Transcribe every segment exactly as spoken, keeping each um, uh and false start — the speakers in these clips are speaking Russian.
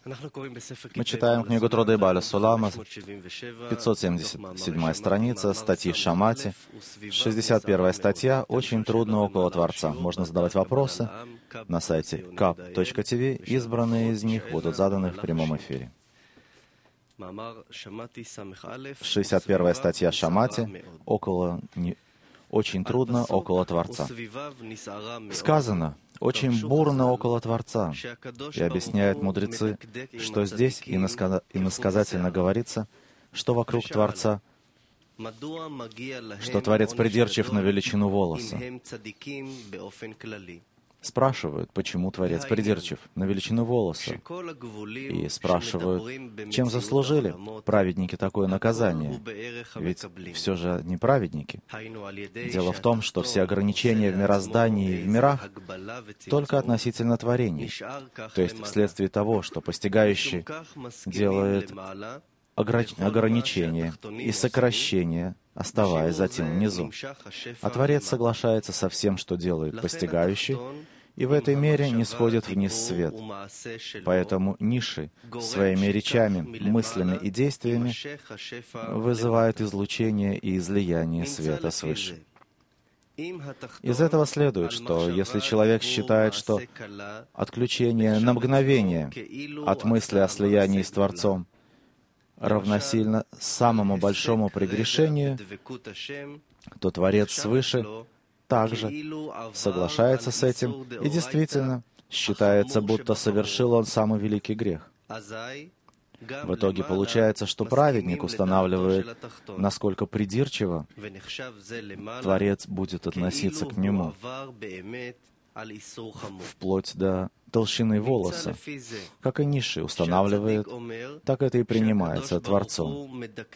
Мы читаем книгу Трудей Бааля Сулама, пятьсот семьдесят седьмая страница, статьи Шамати, шестьдесят первая статья «Очень трудно около Творца». Можно задавать вопросы на сайте кап точка ти ви, избранные из них будут заданы в прямом эфире. шестьдесят первая статья Шамати «Около... Очень трудно около Творца». Сказано, очень бурно около Творца. И объясняют мудрецы, что здесь иносказательно говорится, что вокруг Творца, что Творец придирчив на величину волоса. Спрашивают, почему Творец придирчив на величину волоса. И спрашивают, чем заслужили праведники такое наказание? Ведь все же не праведники. Дело в том, что все ограничения в мироздании и в мирах только относительно творений. То есть вследствие того, что постигающий делает ограничения и сокращения, оставаясь затем внизу. А Творец соглашается со всем, что делает постигающий, и в этой мере не сходит вниз свет. Поэтому ниши своими речами, мыслями и действиями вызывают излучение и излияние света свыше. Из этого следует, что если человек считает, что отключение на мгновение от мысли о слиянии с Творцом равносильно самому большому прегрешению, то Творец свыше также соглашается с этим и действительно считается, будто совершил он самый великий грех. В итоге получается, что праведник устанавливает, насколько придирчиво Творец будет относиться к нему, вплоть до толщины волоса. Как и ниши устанавливает, так это и принимается Творцом.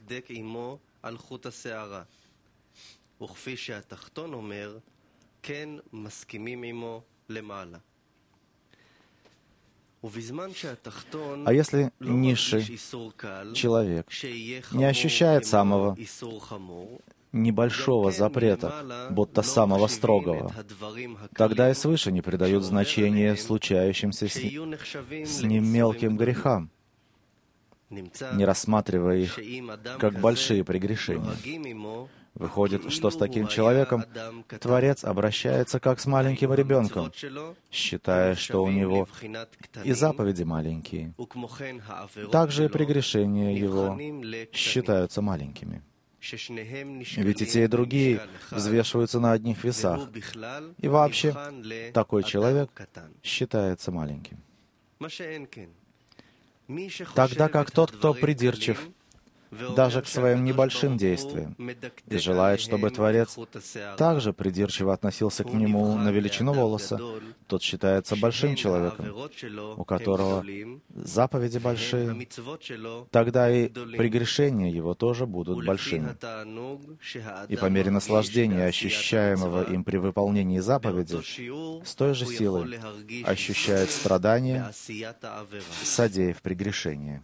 А если низший человек не ощущает самого небольшого запрета, будто самого строгого, тогда и свыше не придают значения случающимся с, с ним мелким грехам, не рассматривая их как большие прегрешения. Выходит, что с таким человеком Творец обращается как с маленьким ребенком, считая, что у него и заповеди маленькие. Также и прегрешения его считаются маленькими. Ведь и те, и другие взвешиваются на одних весах. И вообще, такой человек считается маленьким. Тогда как тот, кто придирчив даже к своим небольшим действиям, и желает, чтобы Творец также придирчиво относился к нему на величину волоса, тот считается большим человеком, у которого заповеди большие, тогда и прегрешения его тоже будут большими. И по мере наслаждения, ощущаемого им при выполнении заповеди, с той же силой ощущает страдания, содеяв прегрешение.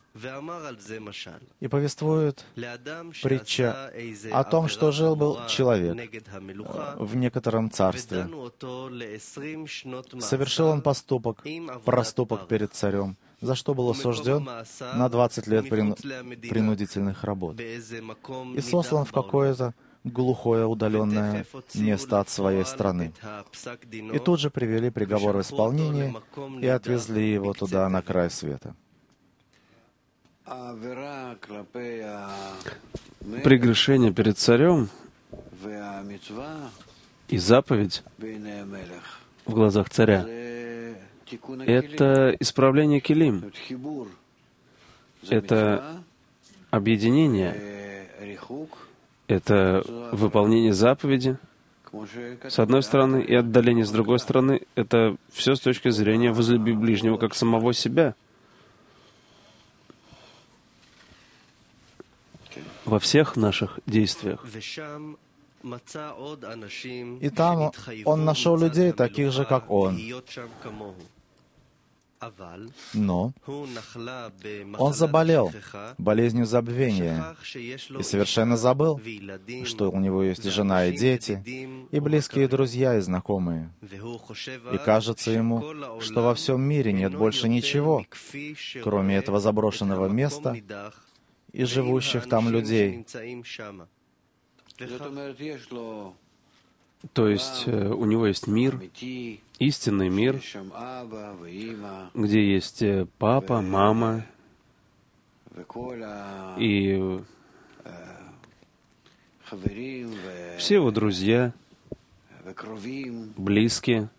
И повествует притча о том, что жил-был человек в некотором царстве. Совершил он поступок, проступок перед царем, за что был осужден на двадцать лет принудительных работ, и сослан в какое-то глухое, удаленное место от своей страны. И тут же привели приговор в исполнение и отвезли его туда, на край света. Прегрешение перед царем и заповедь в глазах царя — это исправление келим, это объединение, это выполнение заповеди, с одной стороны, и отдаление с другой стороны. Это все с точки зрения возлюби ближнего как самого себя. Во всех наших действиях. И там он нашел людей, таких же, как он. Но он заболел болезнью забвения и совершенно забыл, что у него есть жена и дети, и близкие друзья и знакомые. И кажется ему, что во всем мире нет больше ничего, кроме этого заброшенного места и живущих там людей. То есть э, у него есть мир, истинный мир, где есть э, папа, мама и все его друзья, близкие,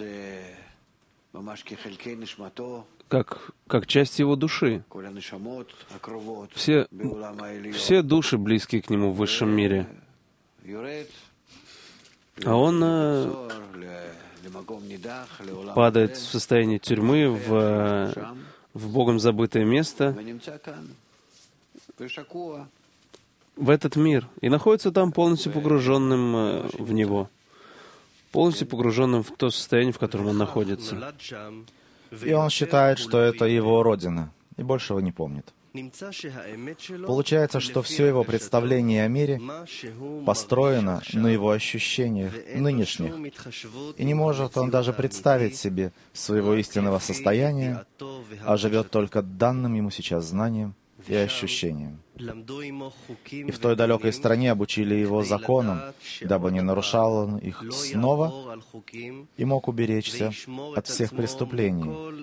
как, как часть его души. Все, все души близкие к нему в высшем мире. А он э, падает в состояние тюрьмы в, в Богом забытое место, в этот мир, и находится там полностью погруженным э, в него, полностью погруженным в то состояние, в котором он находится. И он считает, что это его родина, и больше его не помнит. Получается, что все его представление о мире построено на его ощущениях нынешних, и не может он даже представить себе своего истинного состояния, а живет только данным ему сейчас знанием и ощущением. И в той далекой стране обучили его законам, дабы не нарушал он их снова и мог уберечься от всех преступлений,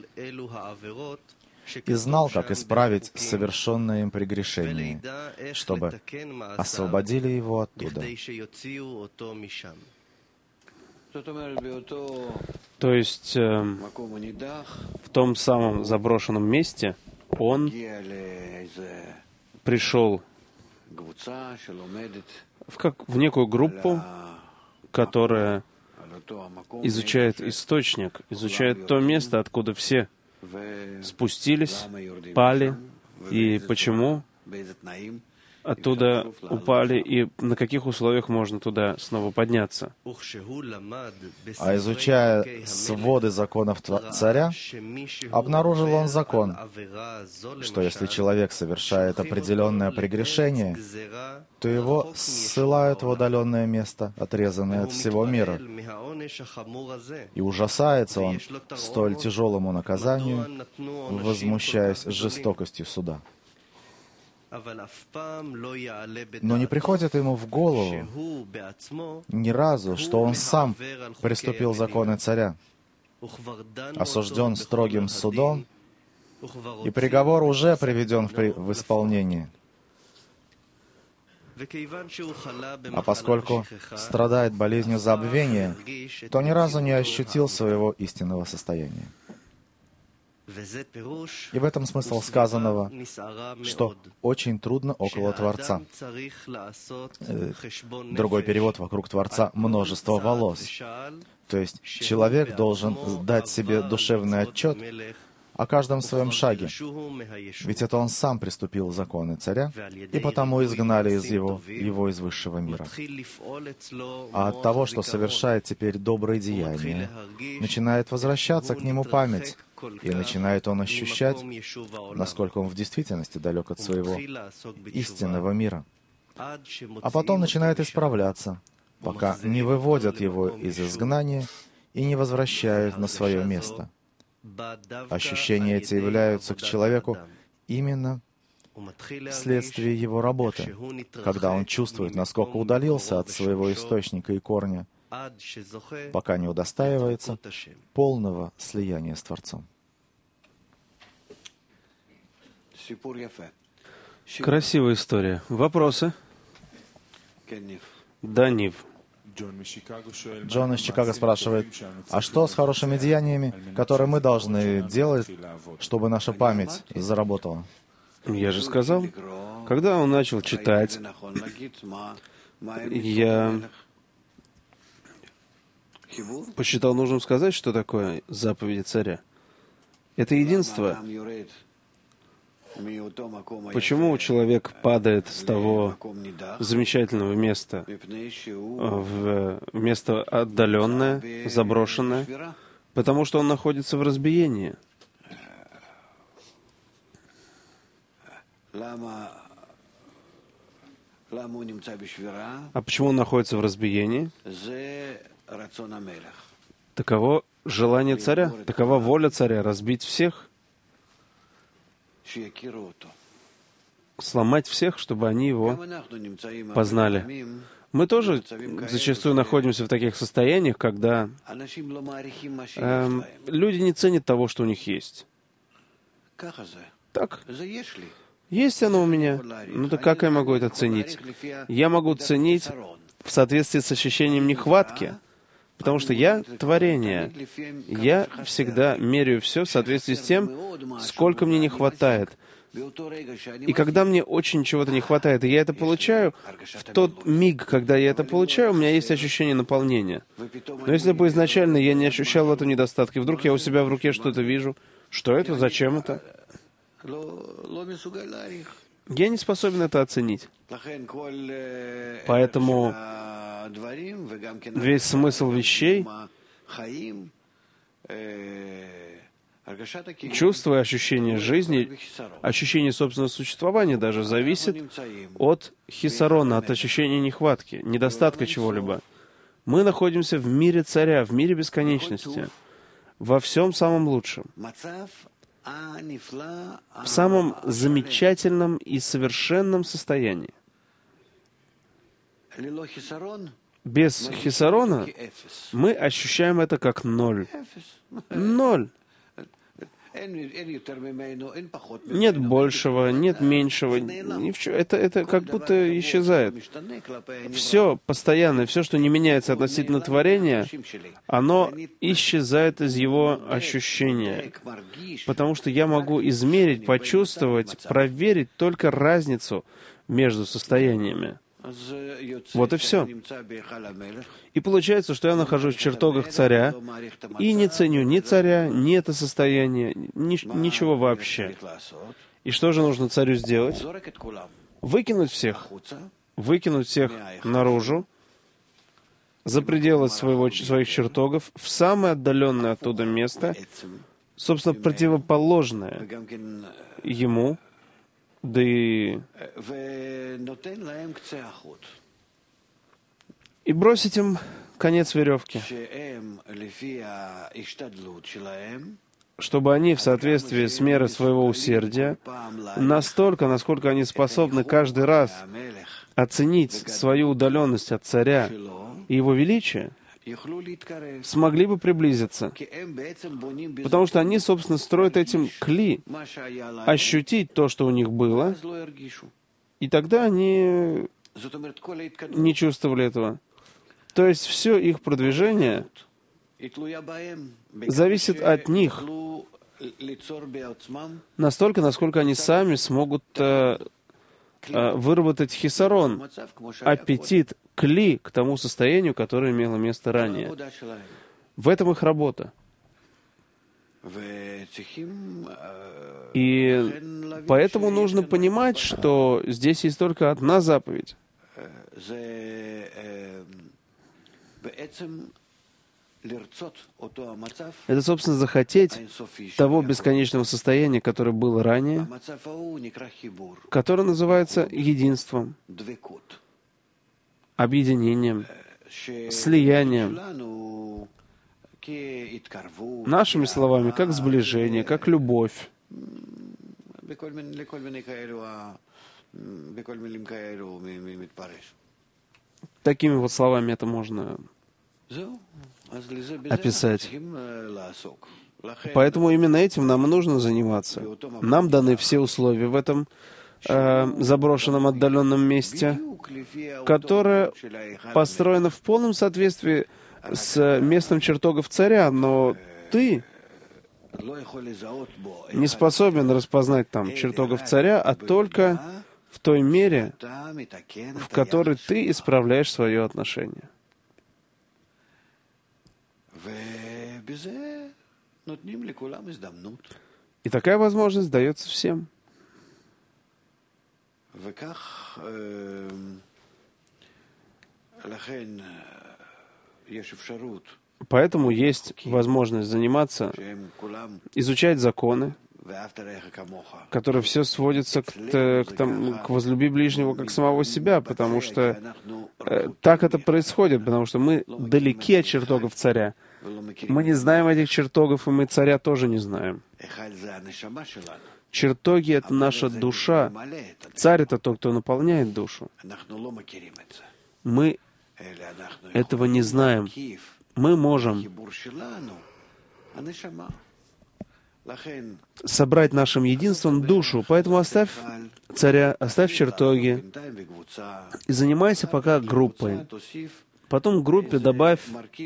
и знал, как исправить совершенное им прегрешение, чтобы освободили его оттуда. То есть э, в том самом заброшенном месте он пришел в, как, в некую группу, которая изучает источник, изучает то место, откуда все спустились, пали, и почему оттуда упали, и на каких условиях можно туда снова подняться. А изучая своды законов царя, обнаружил он закон, что если человек совершает определенное прегрешение, то его ссылают в удаленное место, отрезанное от всего мира. И ужасается он столь тяжелому наказанию, возмущаясь жестокостью суда. Но не приходит ему в голову ни разу, что он сам приступил законы царя, осужден строгим судом, и приговор уже приведен в, при... в исполнение. А поскольку страдает болезнью забвения, то ни разу не ощутил своего истинного состояния. И в этом смысл сказанного, что очень трудно около Творца. Другой перевод: вокруг Творца множество волос. То есть человек должен дать себе душевный отчет о каждом своем шаге. Ведь это он сам приступил законы царя, и потому изгнали из его, его из высшего мира. А от того, что совершает теперь добрые деяния, начинает возвращаться к нему память, и начинает он ощущать, насколько он в действительности далек от своего истинного мира. А потом начинает исправляться, пока не выводят его из изгнания и не возвращают на свое место. Ощущения эти являются к человеку именно вследствие его работы, когда он чувствует, насколько удалился от своего источника и корня, пока не удостаивается полного слияния с Творцом. Красивая история. Вопросы? Да, Нив. Джон из Чикаго спрашивает, а что с хорошими деяниями, которые мы должны делать, чтобы наша память заработала? Я же сказал, когда он начал читать, я посчитал нужным сказать, что такое заповеди царя. Это единство. Почему человек падает с того замечательного места в место отдаленное, заброшенное? Потому что он находится в разбиении. А почему он находится в разбиении? Таково желание царя, такова воля царя — разбить всех, сломать всех, чтобы они его познали. Мы тоже зачастую находимся в таких состояниях, когда э, люди не ценят того, что у них есть. Так. Есть оно у меня. Ну так как я могу это ценить? Я могу ценить в соответствии с ощущением нехватки, потому что я творение. Я всегда меряю все в соответствии с тем, сколько мне не хватает. И когда мне очень чего-то не хватает, и я это получаю, в тот миг, когда я это получаю, у меня есть ощущение наполнения. Но если бы изначально я не ощущал этого недостатка, и вдруг я у себя в руке что-то вижу, что это, зачем это? Я не способен это оценить. Поэтому весь смысл вещей, чувство и ощущение жизни, ощущение собственного существования даже зависит от хисарона, от ощущения нехватки, недостатка чего-либо. Мы находимся в мире царя, в мире бесконечности, во всем самом лучшем, в самом замечательном и совершенном состоянии. Без хисарона мы ощущаем это как ноль. Ноль. Нет большего, нет меньшего. Это, это как будто исчезает. Все постоянное, все, что не меняется относительно творения, оно исчезает из его ощущения. Потому что я могу измерить, почувствовать, проверить только разницу между состояниями. Вот и все. И получается, что я нахожусь в чертогах царя и не ценю ни царя, ни это состояние, ни, ничего вообще. И что же нужно царю сделать? Выкинуть всех. Выкинуть всех наружу, за пределы своего, своих чертогов, в самое отдаленное оттуда место, собственно, противоположное ему, да и... и бросить им конец веревки, чтобы они в соответствии с мерой своего усердия, настолько, насколько они способны каждый раз оценить свою удаленность от царя и его величие, смогли бы приблизиться. Потому что они, собственно, строят этим кли, ощутить то, что у них было, и тогда они не чувствовали этого. То есть все их продвижение зависит от них настолько, насколько они сами смогут э, э, выработать хисарон, аппетит, кли к тому состоянию, которое имело место ранее. В этом их работа. И поэтому нужно понимать, что здесь есть только одна заповедь. Это, собственно, захотеть того бесконечного состояния, которое было ранее, которое называется единством, объединением, слиянием. Нашими словами, как сближение, как любовь. Такими вот словами это можно описать. Поэтому именно этим нам и нужно заниматься. Нам даны все условия в этом э, заброшенном, отдаленном месте, которое построено в полном соответствии с местом чертогов царя, но ты не способен распознать там чертогов царя, а только в той мере, в которой ты исправляешь свое отношение. И такая возможность дается всем. Поэтому есть возможность заниматься, изучать законы, который все сводится к, к, там, к возлюби ближнего как самого себя, потому что э, так это происходит, потому что мы далеки от чертогов царя. Мы не знаем этих чертогов, и мы царя тоже не знаем. Чертоги — это наша душа. Царь — это тот, кто наполняет душу. Мы этого не знаем. Мы можем собрать нашим единством душу. Поэтому оставь царя, оставь чертоги и занимайся пока группой. Потом в группе добавь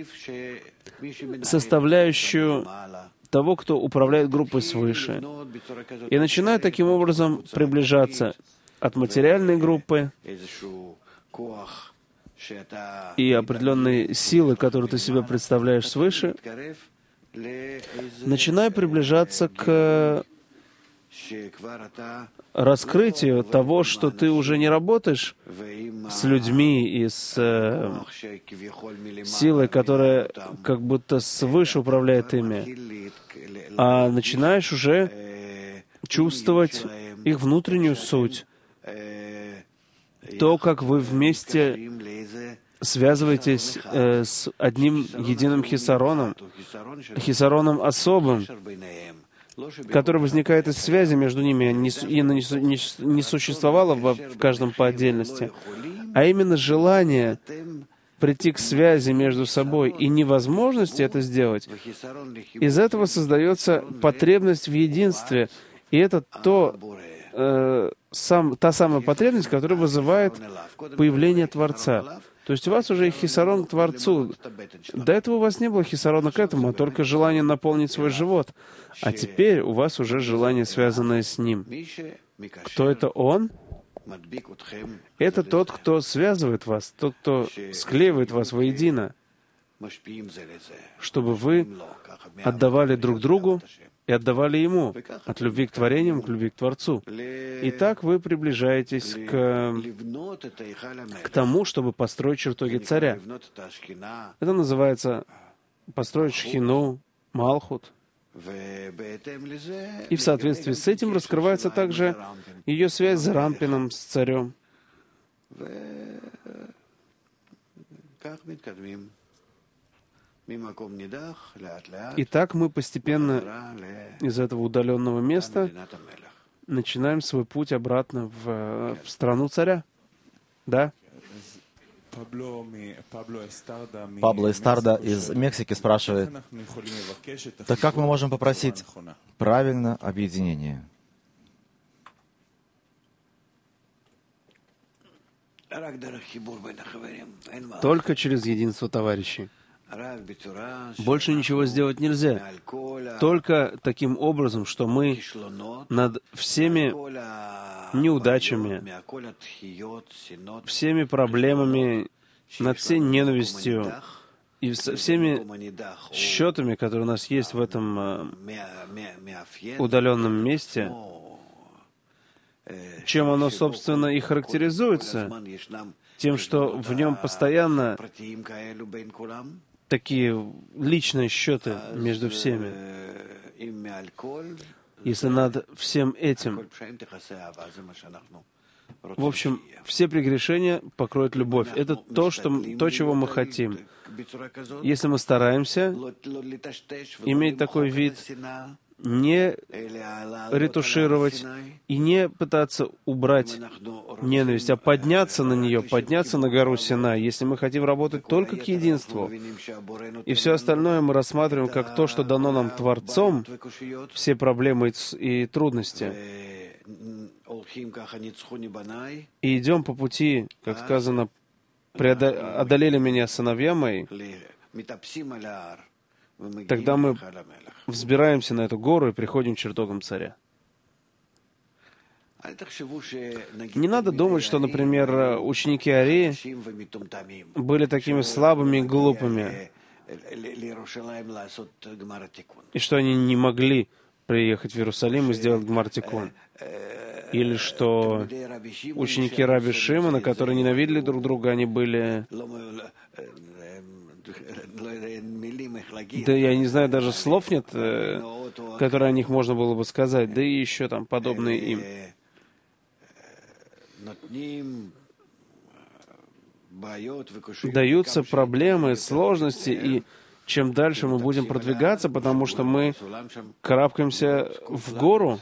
составляющую того, кто управляет группой свыше. И начинай таким образом приближаться от материальной группы и определенной силы, которую ты себе представляешь свыше, начинай приближаться к раскрытию того, что ты уже не работаешь с людьми и с э, силой, которая как будто свыше управляет ими, а начинаешь уже чувствовать их внутреннюю суть, то, как вы вместе связываетесь э, с одним единым хисароном, хисароном особым, который возникает из связи между ними, и не, не существовало в каждом по отдельности, а именно желание прийти к связи между собой и невозможности это сделать. Из этого создается потребность в единстве, и это то, э, сам, та самая потребность, которая вызывает появление Творца. То есть у вас уже хисарон к Творцу. До этого у вас не было хисарона к этому, а только желание наполнить свой живот. А теперь у вас уже желание, связанное с Ним. Кто это Он? Это тот, кто связывает вас, тот, кто склеивает вас воедино, чтобы вы отдавали друг другу и отдавали Ему, от любви к творениям к любви к Творцу. И так вы приближаетесь к, к тому, чтобы построить чертоги царя. Это называется построить шхину, малхут. И в соответствии с этим раскрывается также ее связь с Рампином, с царем. И так мы постепенно из этого удаленного места начинаем свой путь обратно в, в страну царя. Да? Пабло Эстарда из Мексики спрашивает, так как мы можем попросить правильно объединение? Только через единство товарищей. Больше ничего сделать нельзя. Только таким образом, что мы над всеми неудачами, всеми проблемами, над всей ненавистью и со всеми счетами, которые у нас есть в этом удаленном месте, чем оно, собственно, и характеризуется, тем, что в нем постоянно такие личные счеты между всеми. Если над всем этим, в общем, все прегрешения покроет любовь. Это то, что, то, чего мы хотим. Если мы стараемся иметь такой вид, не ретушировать и не пытаться убрать ненависть, а подняться на нее, подняться на гору Синай, если мы хотим работать только к единству. И все остальное мы рассматриваем как то, что дано нам Творцом, все проблемы и трудности. И идем по пути, как сказано, одолели меня сыновья мои, тогда мы взбираемся на эту гору и приходим к чертогам царя. Не надо думать, что, например, ученики Арии были такими слабыми и глупыми, и что они не могли приехать в Иерусалим и сделать гмар-тикун. Или что ученики Раби Шимона, которые ненавидели друг друга, они были Да я не знаю, даже слов нет, которые о них можно было бы сказать, да и еще там подобные им. Даются проблемы, сложности, и чем дальше мы будем продвигаться, потому что мы карабкаемся в гору,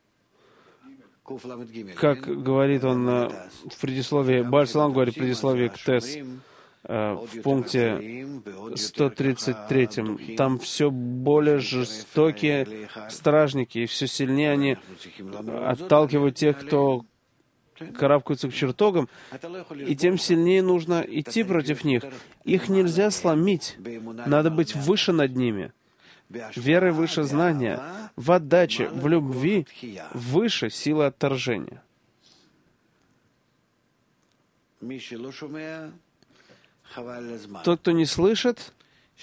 как говорит он в предисловии, Бааль Салам говорит в предисловии к ТЭС, в пункте сто тридцать третьем, там все более жестокие стражники, и все сильнее они отталкивают тех, кто карабкаются к чертогам, и тем сильнее нужно идти против них. Их нельзя сломить, надо быть выше над ними. Верой выше знания, в отдаче, в любви, выше силы отторжения. Тот, кто не слышит,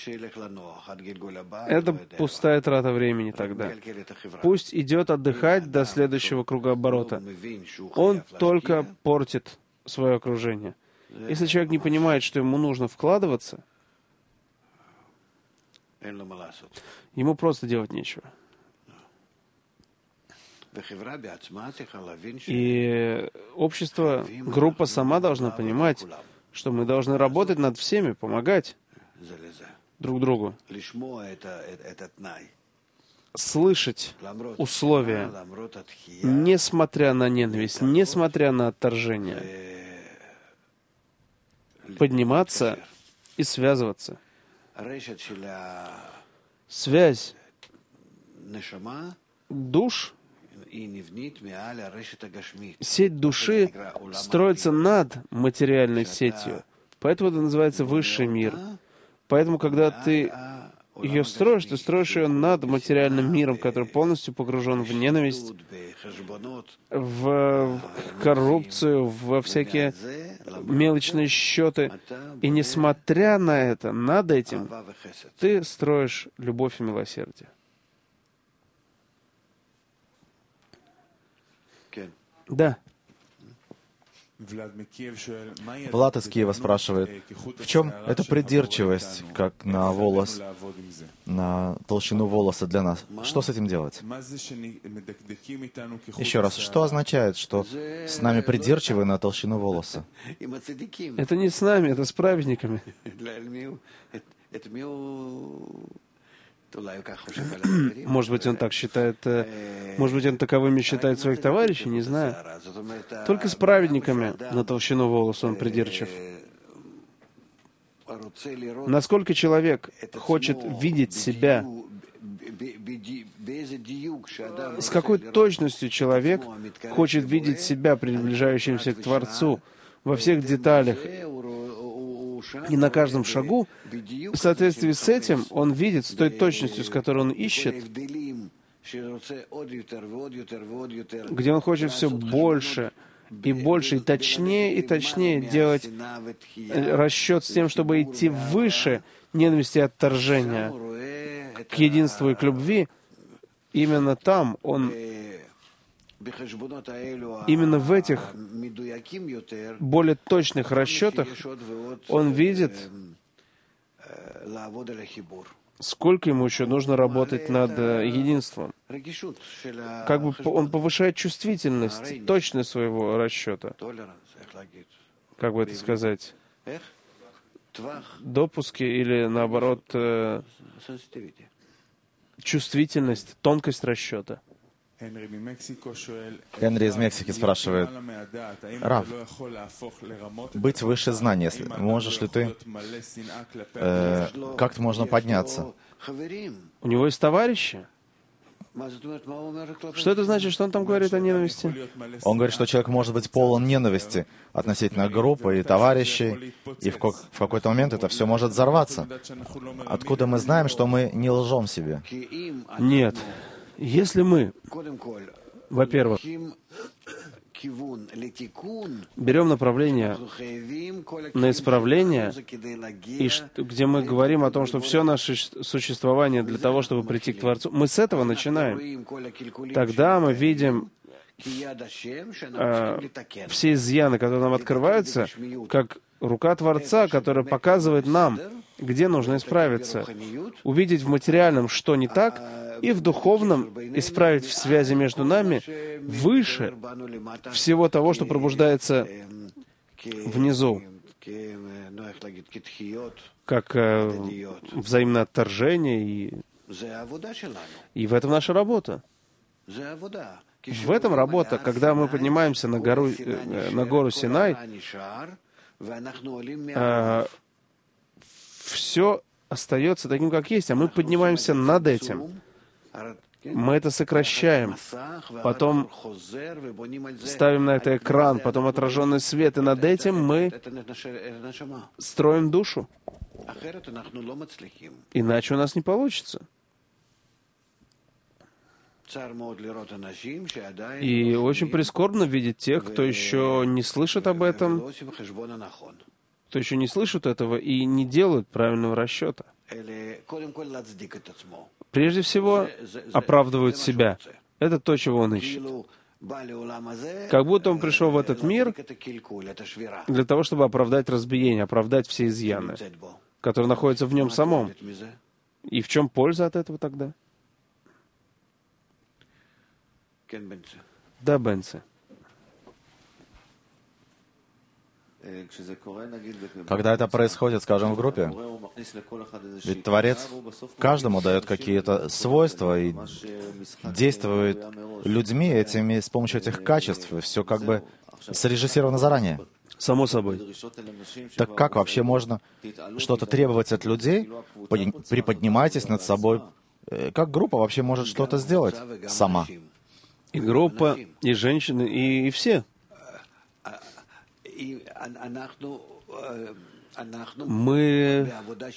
это пустая трата времени тогда. Пусть идет отдыхать до следующего кругооборота. Он только портит свое окружение. Если человек не понимает, что ему нужно вкладываться, ему просто делать нечего. И общество, группа сама должна понимать, что мы должны работать над всеми, помогать друг другу, слышать условия, несмотря на ненависть, несмотря на отторжение, подниматься и связываться. Связь душ, сеть души строится над материальной сетью. Поэтому это называется высший мир. Поэтому, когда ты ее строишь, ты строишь ее над материальным миром, который полностью погружен в ненависть, в коррупцию, во всякие мелочные счеты. И несмотря на это, над этим, ты строишь любовь и милосердие. Да. Влад из Киева спрашивает, в чем эта придирчивость, как на волос, на толщину волоса для нас? Что с этим делать? Еще раз, что означает, что с нами придирчивы на толщину волоса? Это не с нами, это с праведниками. Может быть, он так считает, может быть, он таковыми считает своих товарищей, не знаю. Только с праведниками на толщину волоса он придирчив. Насколько человек хочет видеть себя, с какой точностью человек хочет видеть себя, приближающимся к Творцу, во всех деталях, и на каждом шагу, в соответствии с этим, он видит с той точностью, с которой он ищет, где он хочет все больше и больше, и точнее, и точнее делать расчет с тем, чтобы идти выше ненависти и отторжения к единству и к любви. Именно там он, именно в этих более точных расчетах он видит, сколько ему еще нужно работать над единством. Как бы он повышает чувствительность, точность своего расчета. Как бы это сказать? Допуски или, наоборот, чувствительность, тонкость расчета. Генри из Мексики спрашивает, Рав, быть выше знания, если, можешь ли ты, э, как-то можно подняться? У него есть товарищи. Что это значит, что он там говорит о ненависти? Он говорит, что человек может быть полон ненависти относительно группы и товарищей, и в, ко- в какой-то момент это все может взорваться. Откуда мы знаем, что мы не лжем себе? Нет. Если мы, во-первых, берем направление на исправление, и где мы говорим о том, что все наше существование для того, чтобы прийти к Творцу, мы с этого начинаем. Тогда мы видим э, все изъяны, которые нам открываются, как рука Творца, которая показывает нам, где нужно исправиться, увидеть в материальном, что не так, и в духовном исправить в связи между нами выше всего того, что пробуждается внизу, как э, взаимное отторжение, и, и в этом наша работа. В этом работа, когда мы поднимаемся на гору, э, на гору Синай, э, все остается таким, как есть, а мы поднимаемся над этим. Мы это сокращаем, потом ставим на это экран, потом отраженный свет, и над этим мы строим душу. Иначе у нас не получится. И очень прискорбно видеть тех, кто еще не слышит об этом, кто еще не слышит этого и не делают правильного расчета. Прежде всего, оправдывают себя. Это то, чего он ищет. Как будто он пришел в этот мир для того, чтобы оправдать разбиение, оправдать все изъяны, которые находятся в нем самом. И в чем польза от этого тогда? Да, Бенце. Когда это происходит, скажем, в группе, ведь Творец каждому дает какие-то свойства и действует людьми этими с помощью этих качеств. И все как бы срежиссировано заранее. Само собой. Так как вообще можно что-то требовать от людей? Приподнимайтесь над собой. Как группа вообще может что-то сделать сама? И группа, и женщины, и, и все. Мы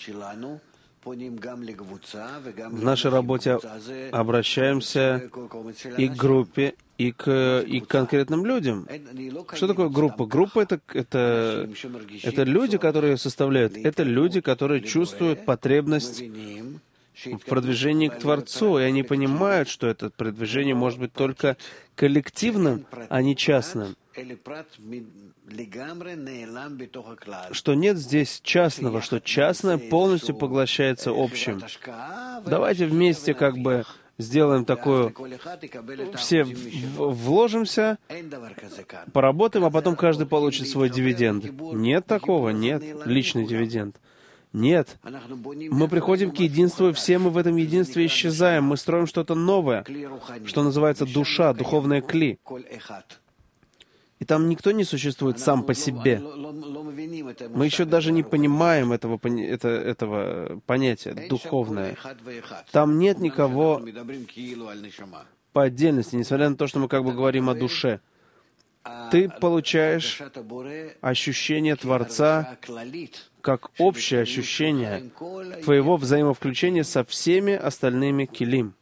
в нашей работе обращаемся и к группе, и к, и к конкретным людям. Что такое группа? Группа это, это, это люди, которые составляют, это люди, которые чувствуют потребность в продвижении к Творцу, и они понимают, что это продвижение может быть только коллективным, а не частным. Что нет здесь частного, что частное полностью поглощается общим. Давайте вместе как бы сделаем такую, все вложимся, поработаем, а потом каждый получит свой дивиденд. Нет такого, нет, личный дивиденд. Нет. Мы приходим к единству, и все мы в этом единстве исчезаем. Мы строим что-то новое, что называется душа, духовная кли. И там никто не существует сам по себе. Мы еще даже не понимаем этого, это, этого понятия, духовное. Там нет никого по отдельности, несмотря на то, что мы как бы говорим о душе. Ты получаешь ощущение Творца как общее ощущение твоего взаимовключения со всеми остальными килим.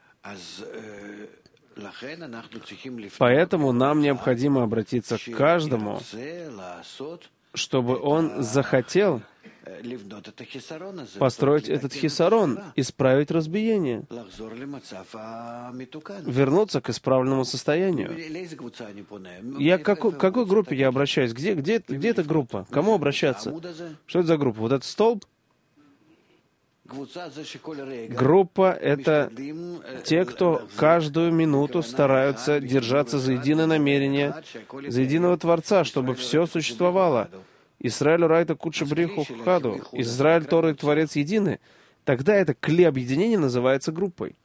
Поэтому нам необходимо обратиться к каждому, чтобы он захотел построить этот хисарон, исправить разбиение, вернуться к исправленному состоянию. Я к какой, какой группе я обращаюсь? Где, где, где эта группа? К кому обращаться? Что это за группа? Вот этот столб? Группа — это те, кто каждую минуту стараются держаться за единое намерение, за единого Творца, чтобы все существовало. Израиль Райта Кудши Бриху Хаду. Израиль, Тора и Творец едины. Тогда это кли объединения называется группой.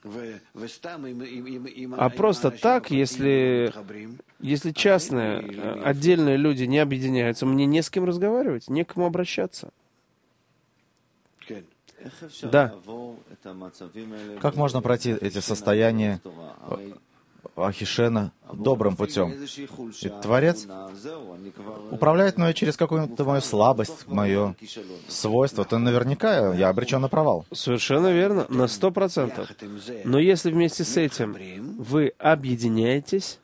А просто так, если, если частные, отдельные люди не объединяются, мне не с кем разговаривать, не к кому обращаться. Да. Как можно пройти эти состояния Ахишена добрым путем? Ведь Творец управляет мной через какую-то мою слабость, мое свойство, то наверняка я обречен на провал. Совершенно верно, на сто процентов. Но если вместе с этим вы объединяетесь,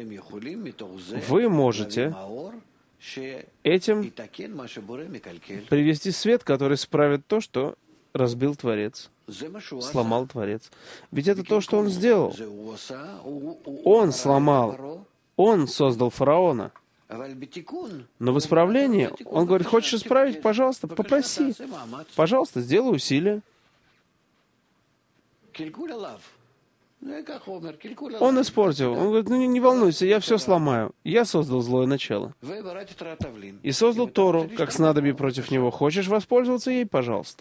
вы можете этим привести свет, который исправит то, что разбил Творец, сломал Творец. Ведь это то, что он сделал. Он сломал, он создал фараона. Но в исправлении он говорит, хочешь исправить, пожалуйста, попроси. Пожалуйста, сделай усилие. Он испортил. Он говорит, ну не, не волнуйся, я все сломаю. Я создал злое начало. И создал Тору, как снадобье против него. Хочешь воспользоваться ей, пожалуйста.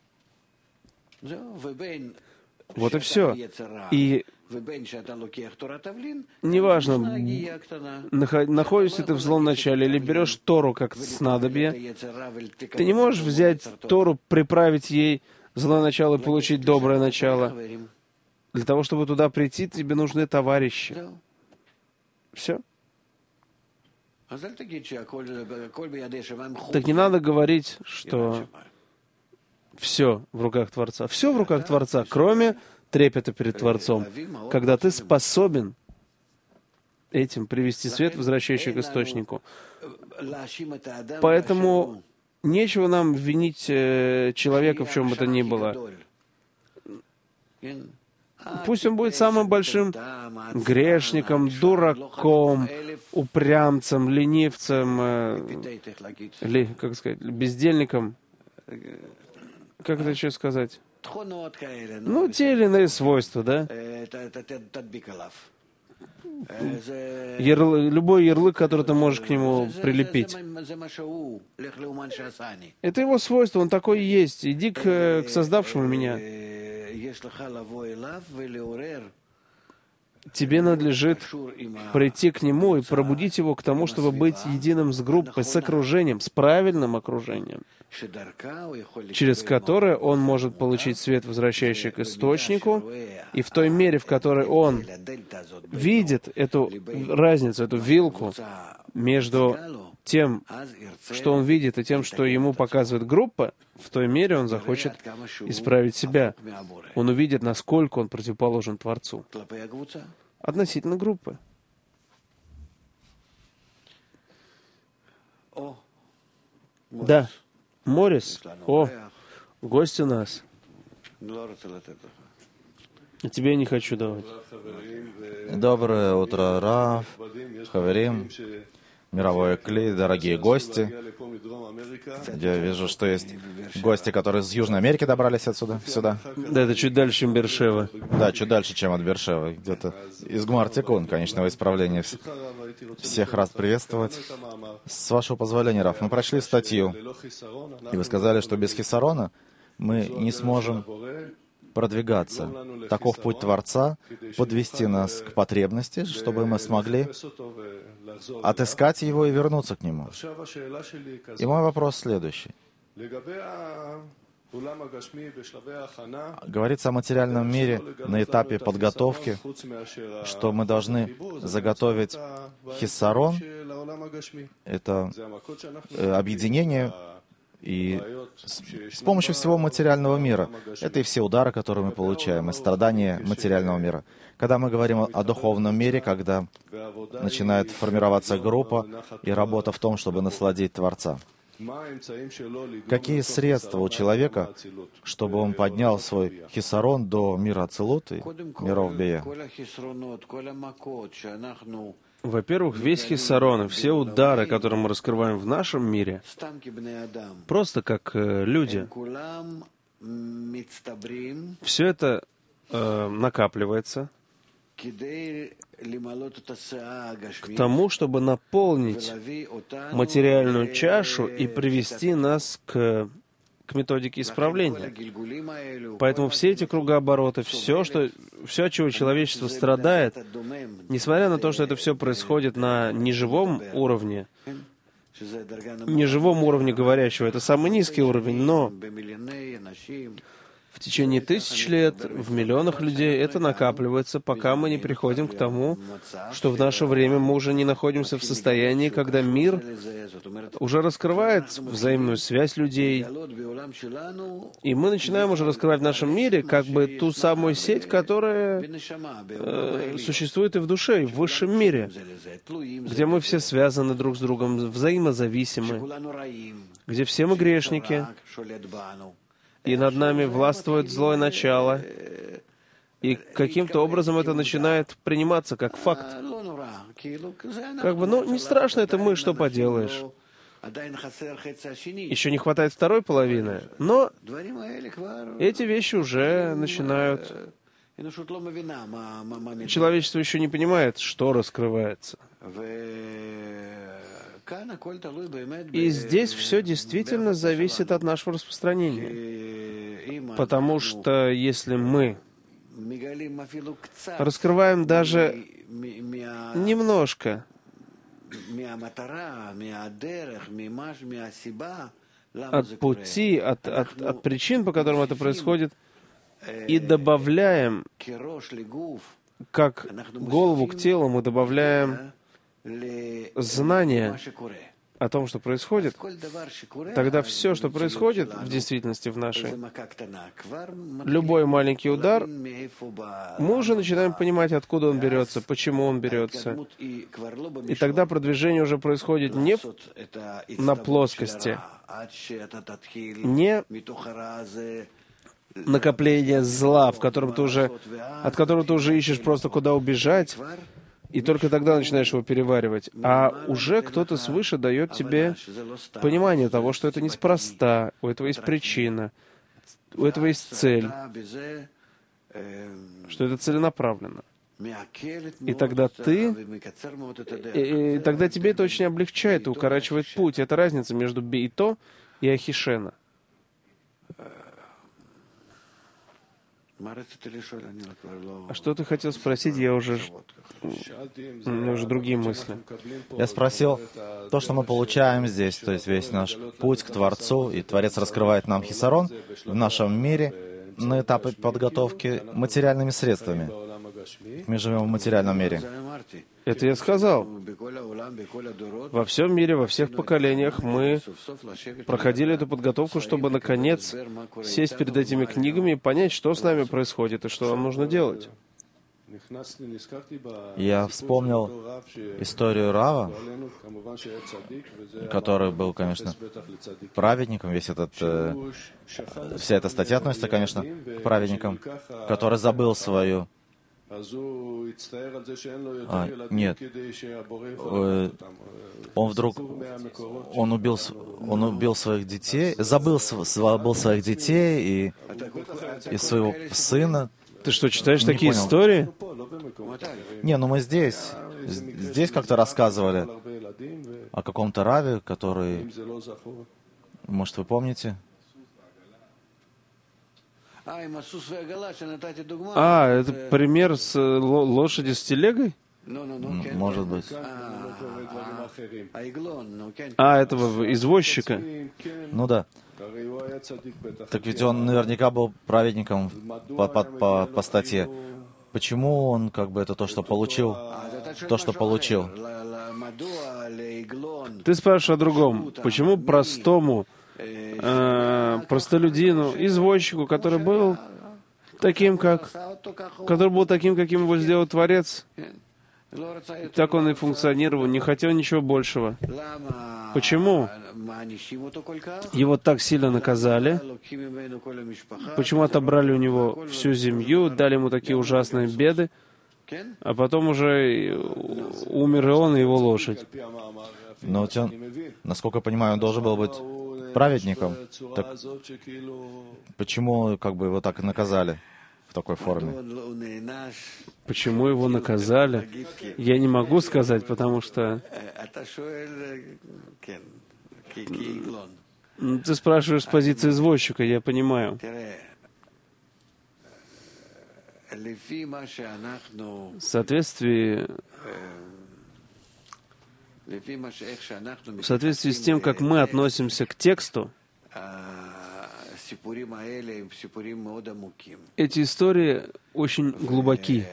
Вот и все. И неважно, находишься ты в злом начале или берешь Тору как снадобье, ты не можешь взять Тору, приправить ей злое начало и получить доброе начало. Для того, чтобы туда прийти, тебе нужны товарищи. Все. Так не надо говорить, что все в руках Творца. Все в руках Творца, кроме трепета перед Творцом, когда ты способен этим привести свет, возвращающий к источнику. Поэтому нечего нам винить э, человека в чем бы то ни было. Пусть он будет самым большим грешником, дураком, упрямцем, ленивцем, э, ли, как сказать, бездельником. Как это еще сказать? Ну, те или иные свойства, да? Ярл... Любой ярлык, который ты можешь к нему прилепить. Это его свойство, он такой и есть. Иди к, к создавшему меня. Тебе надлежит прийти к нему и пробудить его к тому, чтобы быть единым с группой, с окружением, с правильным окружением, через которое он может получить свет, возвращающий к источнику, и в той мере, в которой он видит эту разницу, эту вилку между тем, что он видит, и тем, что ему показывает группа, в той мере он захочет исправить себя. Он увидит, насколько он противоположен Творцу относительно группы. Да, Морис, о, гость у нас. Тебе я не хочу давать. Доброе утро, Рав, Хаверим, мировой Кли, дорогие гости. Я вижу, что есть гости, которые из Южной Америки добрались отсюда, сюда. Да, это чуть дальше, чем Бершева. Да, чуть дальше, чем от Бершевы. Где-то из Гмар-Тикун, конечного исправления. Всех рад приветствовать. С вашего позволения, Раф, мы прочли статью, и вы сказали, что без хисарона мы не сможем продвигаться. Таков путь Творца — подвести нас к потребности, чтобы мы смогли отыскать его и вернуться к нему. И мой вопрос следующий. Говорится о материальном мире на этапе подготовки, что мы должны заготовить хиссарон, это объединение, и с, с помощью всего материального мира. Это и все удары, которые мы получаем, и страдания материального мира. Когда мы говорим о, о духовном мире, когда начинает формироваться группа и работа в том, чтобы насладить Творца. Какие средства у человека, чтобы он поднял свой хисарон до мира Ацилут и миров Бия? Во-первых, весь хиссарон и все удары, которые мы раскрываем в нашем мире, просто как э, люди, все это э, накапливается к тому, чтобы наполнить материальную чашу и привести нас к, к методике исправления. Поэтому все эти кругообороты, все, что, все, от чего человечество страдает, несмотря на то, что это все происходит на неживом уровне, неживом уровне говорящего, это самый низкий уровень, но в течение тысяч лет, в миллионах людей это накапливается, пока мы не приходим к тому, что в наше время мы уже не находимся в состоянии, когда мир уже раскрывает взаимную связь людей, и мы начинаем уже раскрывать в нашем мире как бы ту самую сеть, которая э, существует и в душе, и в высшем мире, где мы все связаны друг с другом, взаимозависимы, где все мы грешники, и над нами властвует злое начало. И каким-то образом это начинает приниматься как факт. Как бы, ну, не страшно, это мы, что поделаешь. Еще не хватает второй половины, но эти вещи уже начинают... Человечество еще не понимает, что раскрывается. И здесь все действительно зависит от нашего распространения. Потому что если мы раскрываем даже немножко от пути, от, от, от причин, по которым это происходит, и добавляем, как голову к телу, мы добавляем знание о том, что происходит, тогда все, что происходит в действительности в нашей, любой маленький удар, мы уже начинаем понимать, откуда он берется, почему он берется. И тогда продвижение уже происходит не на плоскости, не накопление зла, в котором ты уже, от которого ты уже ищешь просто куда убежать, и только тогда начинаешь его переваривать. А уже кто-то свыше дает тебе понимание того, что это неспроста, у этого есть причина, у этого есть цель, что это целенаправленно. И тогда ты, и, и тогда тебе это очень облегчает и укорачивает путь. Это разница между Бейто и Ахишена. А что ты хотел спросить? Я уже... У меня уже другие мысли. Я спросил, то, что мы получаем здесь, то есть весь наш путь к Творцу, и Творец раскрывает нам хисарон в нашем мире на этапе подготовки материальными средствами. Мы живем в материальном мире. Это я сказал. Во всем мире, во всех поколениях мы проходили эту подготовку, чтобы, наконец, сесть перед этими книгами и понять, что с нами происходит и что нам нужно делать. Я вспомнил историю Рава, который был, конечно, праведником. Весь этот, э, вся эта статья относится, конечно, к праведникам, который забыл свою... А, нет. Э, он вдруг... Он убил, он убил своих детей, забыл, забыл своих детей и, и своего сына. Ты что, читаешь Не такие понял. истории? Не, ну мы здесь, здесь как-то рассказывали о каком-то раве, который, может, вы помните? А, это пример с ло- лошади с телегой? М, Может быть. А, этого извозчика. Ну да. Так ведь он наверняка был праведником по, по, по, по статье. Почему он как бы это то, что получил, то, что получил? Ты спрашиваешь о другом. Почему простому э, простолюдину, извозчику, который был таким, как, который был таким, каким его сделал Творец, так он и функционировал, не хотел ничего большего. Почему? Его так сильно наказали. Почему отобрали у него всю семью, дали ему такие ужасные беды, а потом уже умер и он, и его лошадь. Но вот он, насколько я понимаю, он должен был быть праведником. Так почему как бы его так и наказали в такой форме? Почему его наказали? Я не могу сказать, потому что... Ты спрашиваешь с позиции извозчика, я понимаю. В соответствии, в соответствии с тем, как мы относимся к тексту, эти истории очень глубоки.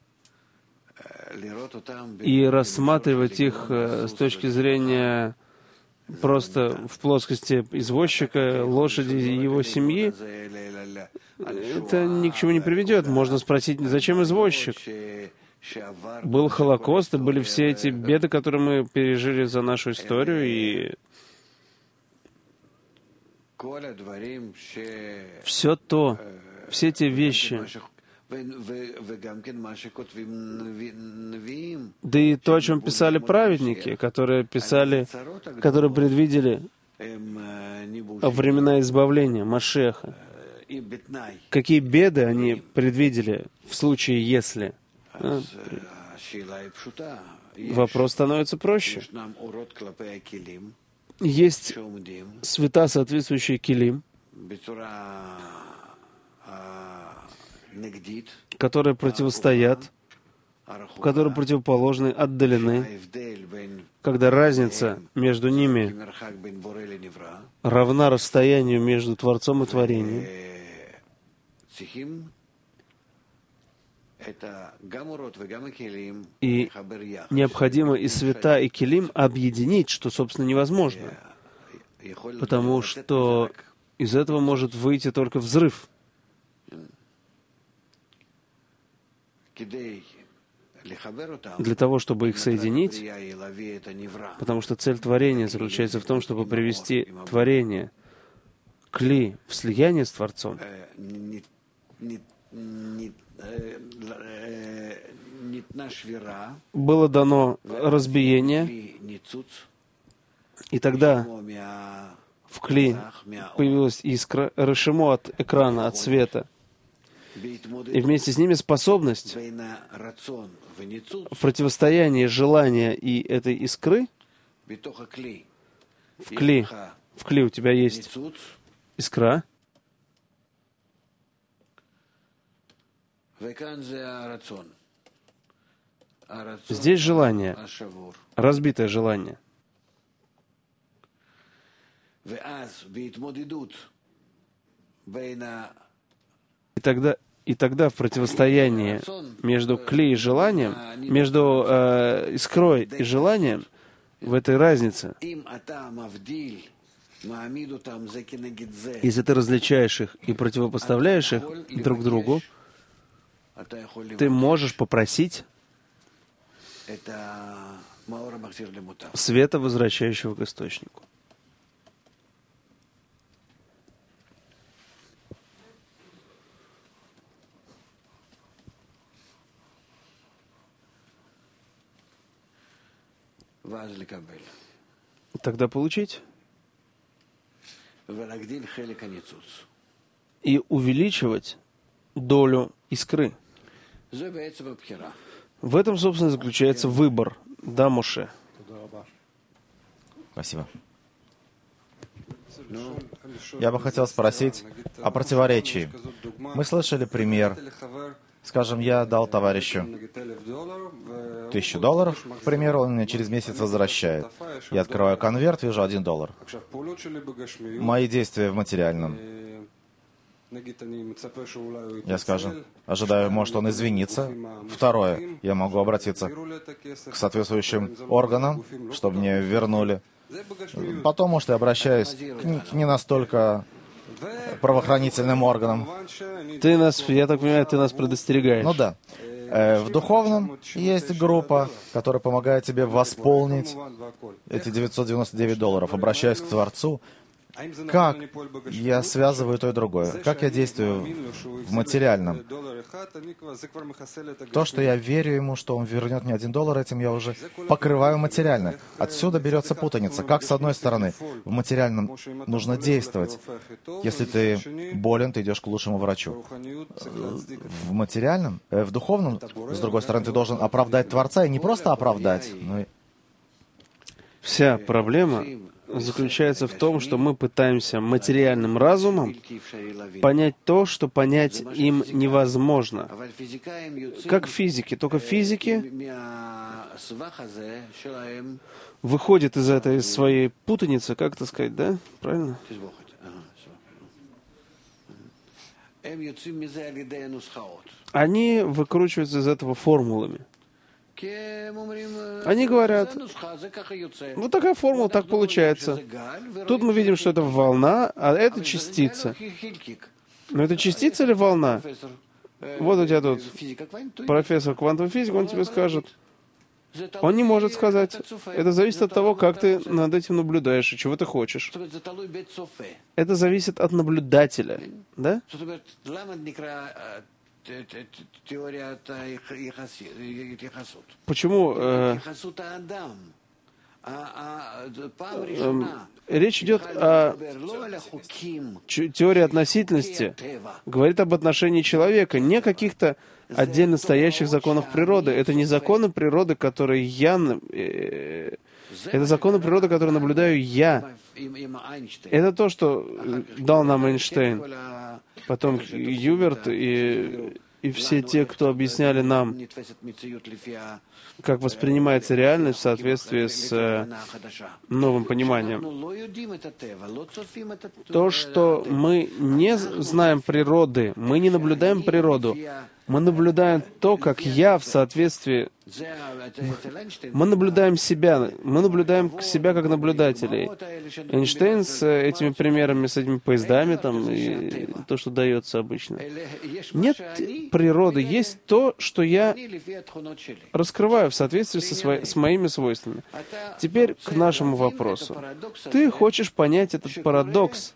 И рассматривать их с точки зрения просто в плоскости извозчика, лошади и его семьи, это ни к чему не приведет. Можно спросить, зачем извозчик? Был Холокост, и были все эти беды, которые мы пережили за нашу историю, и все то, все те вещи, Да и то, о чем писали праведники, которые писали, которые предвидели времена избавления, Машеха. Какие беды они предвидели в случае «если». А? Вопрос становится проще. Есть света, соответствующие килим, которые противостоят, которые противоположны, отдалены, когда разница между ними равна расстоянию между Творцом и Творением. И необходимо и света, и килим объединить, что, собственно, невозможно. Потому что из этого может выйти только взрыв. Для того, чтобы их соединить, потому что цель творения заключается в том, чтобы привести творение, кли, в слияние с Творцом, было дано разбиение, и тогда в кли появилась искра, решимо от экрана, от света, и вместе с ними способность в противостоянии желания и этой искры. В кли, в кли у тебя есть искра, здесь желание, разбитое желание. И тогда, и тогда в противостоянии между кли и желанием, между э, искрой и желанием, в этой разнице, если ты различаешь их и противопоставляешь их друг другу, ты можешь попросить света, возвращающего к источнику. Тогда получить и увеличивать долю искры. В этом, собственно, заключается выбор. Да, Моше? Спасибо. Я бы хотел спросить о противоречии. Мы слышали пример. Скажем, я дал товарищу тысячу долларов, к примеру, он мне через месяц возвращает. Я открываю конверт, вижу один доллар. Мои действия в материальном. Я, скажем, ожидаю, может, он извинится. Второе, я могу обратиться к соответствующим органам, чтобы мне вернули. Потом, может, я обращаюсь к не настолько правоохранительным органам. Ты нас, я так понимаю, ты нас предостерегаешь. Ну да. В духовном есть группа, которая помогает тебе восполнить эти девятьсот девяносто девять долларов, обращаясь к Творцу. Как я связываю то и другое? Как я действую в материальном? То, что я верю ему, что он вернет мне один доллар, этим я уже покрываю материально. Отсюда берется путаница. Как, с одной стороны, в материальном нужно действовать. Если ты болен, ты идешь к лучшему врачу. В материальном, э, в духовном, с другой стороны, ты должен оправдать Творца, и не просто оправдать, но и... Вся проблема заключается в том, что мы пытаемся материальным разумом понять то, что понять им невозможно. Как физики. Только физики выходят из этой из своей путаницы, как это сказать, да? Правильно? Они выкручиваются из этого формулами. Они говорят, вот такая формула, так получается. Тут мы видим, что это волна, а это частица. Но это частица или волна? Вот у тебя тут профессор квантовой физики, он тебе скажет. Он не может сказать. Это зависит от того, как ты над этим наблюдаешь и чего ты хочешь. Это зависит от наблюдателя. Да? Почему э, э, речь идет о теории относительности, говорит об отношении человека, не каких-то отдельно стоящих законов природы. Это не законы природы, которые я... Э, это законы природы, которые наблюдаю я. Это то, что дал нам Эйнштейн. Потом Юверт и, и все те, кто объясняли нам, как воспринимается реальность в соответствии с э, новым пониманием. То, что мы не знаем природы, мы не наблюдаем природу, мы наблюдаем то, как я в соответствии... Мы наблюдаем себя, мы наблюдаем себя как наблюдателей. Эйнштейн с этими примерами, с этими поездами, там, и то, что дается обычно. Нет природы, есть то, что я раскрываю в соответствии со свои, с моими свойствами. Теперь к нашему вопросу. Ты хочешь понять этот парадокс,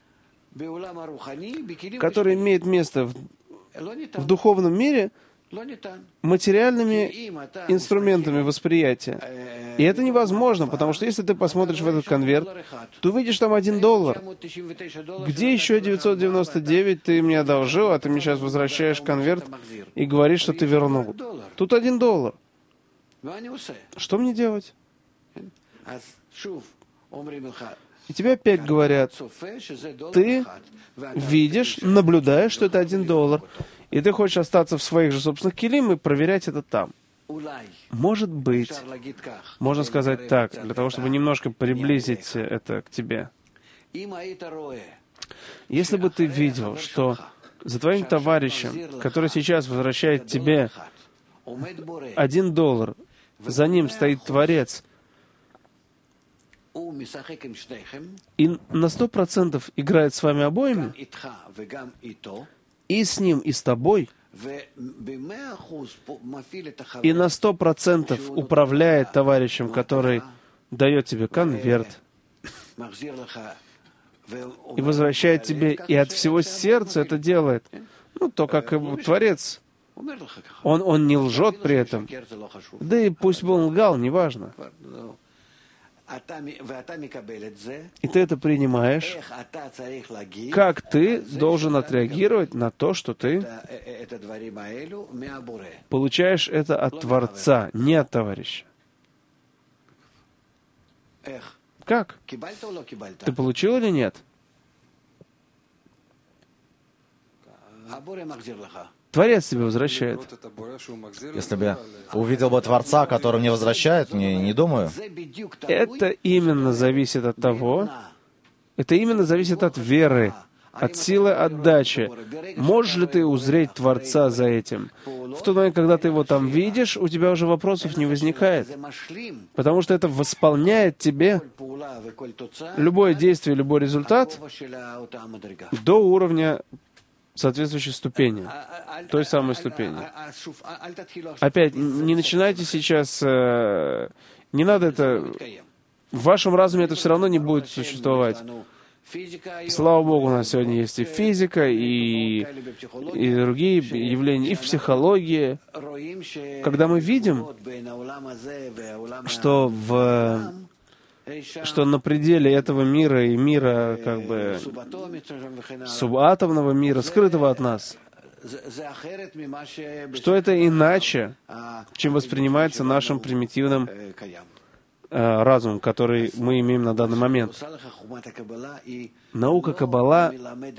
который имеет место в в духовном мире материальными инструментами восприятия. И это невозможно, потому что если ты посмотришь в этот конверт, то увидишь там один доллар. Где еще девятьсот девяносто девять ты мне одолжил, а ты мне сейчас возвращаешь конверт и говоришь, что ты вернул? Тут один доллар. Что мне делать? И тебе опять говорят, ты видишь, наблюдаешь, что это один доллар, и ты хочешь остаться в своих же собственных килим и проверять это там. Может быть, можно сказать так, для того, чтобы немножко приблизить это к тебе. Если бы ты видел, что за твоим товарищем, который сейчас возвращает тебе один доллар, за ним стоит Творец, и на сто процентов играет с вами обоими, и с ним, и с тобой, и на сто процентов управляет товарищем, который дает тебе конверт, и возвращает тебе, и от всего сердца это делает. Ну, то, как и Творец. Он, он не лжет при этом. Да и пусть бы он лгал, неважно. И ты это принимаешь, как ты должен отреагировать на то, что ты получаешь это от Творца, не от товарища. Как? Ты получил или нет? Творец тебе возвращает. Если бы я увидел бы Творца, который мне возвращает, не, не думаю. Это именно зависит от того, это именно зависит от веры, от силы отдачи. Можешь ли ты узреть Творца за этим? В тот момент, когда ты его там видишь, у тебя уже вопросов не возникает. Потому что это восполняет тебе любое действие, любой результат до уровня соответствующей ступени, той самой ступени. Опять, не начинайте сейчас, э, не надо это, в вашем разуме это все равно не будет существовать. Слава Богу, у нас сегодня есть и физика, и, и другие явления, и в психологии. Когда мы видим, что в что на пределе этого мира и мира, как бы, субатомного мира, скрытого от нас, что это иначе, чем воспринимается нашим примитивным э, разумом, который мы имеем на данный момент. Наука Каббала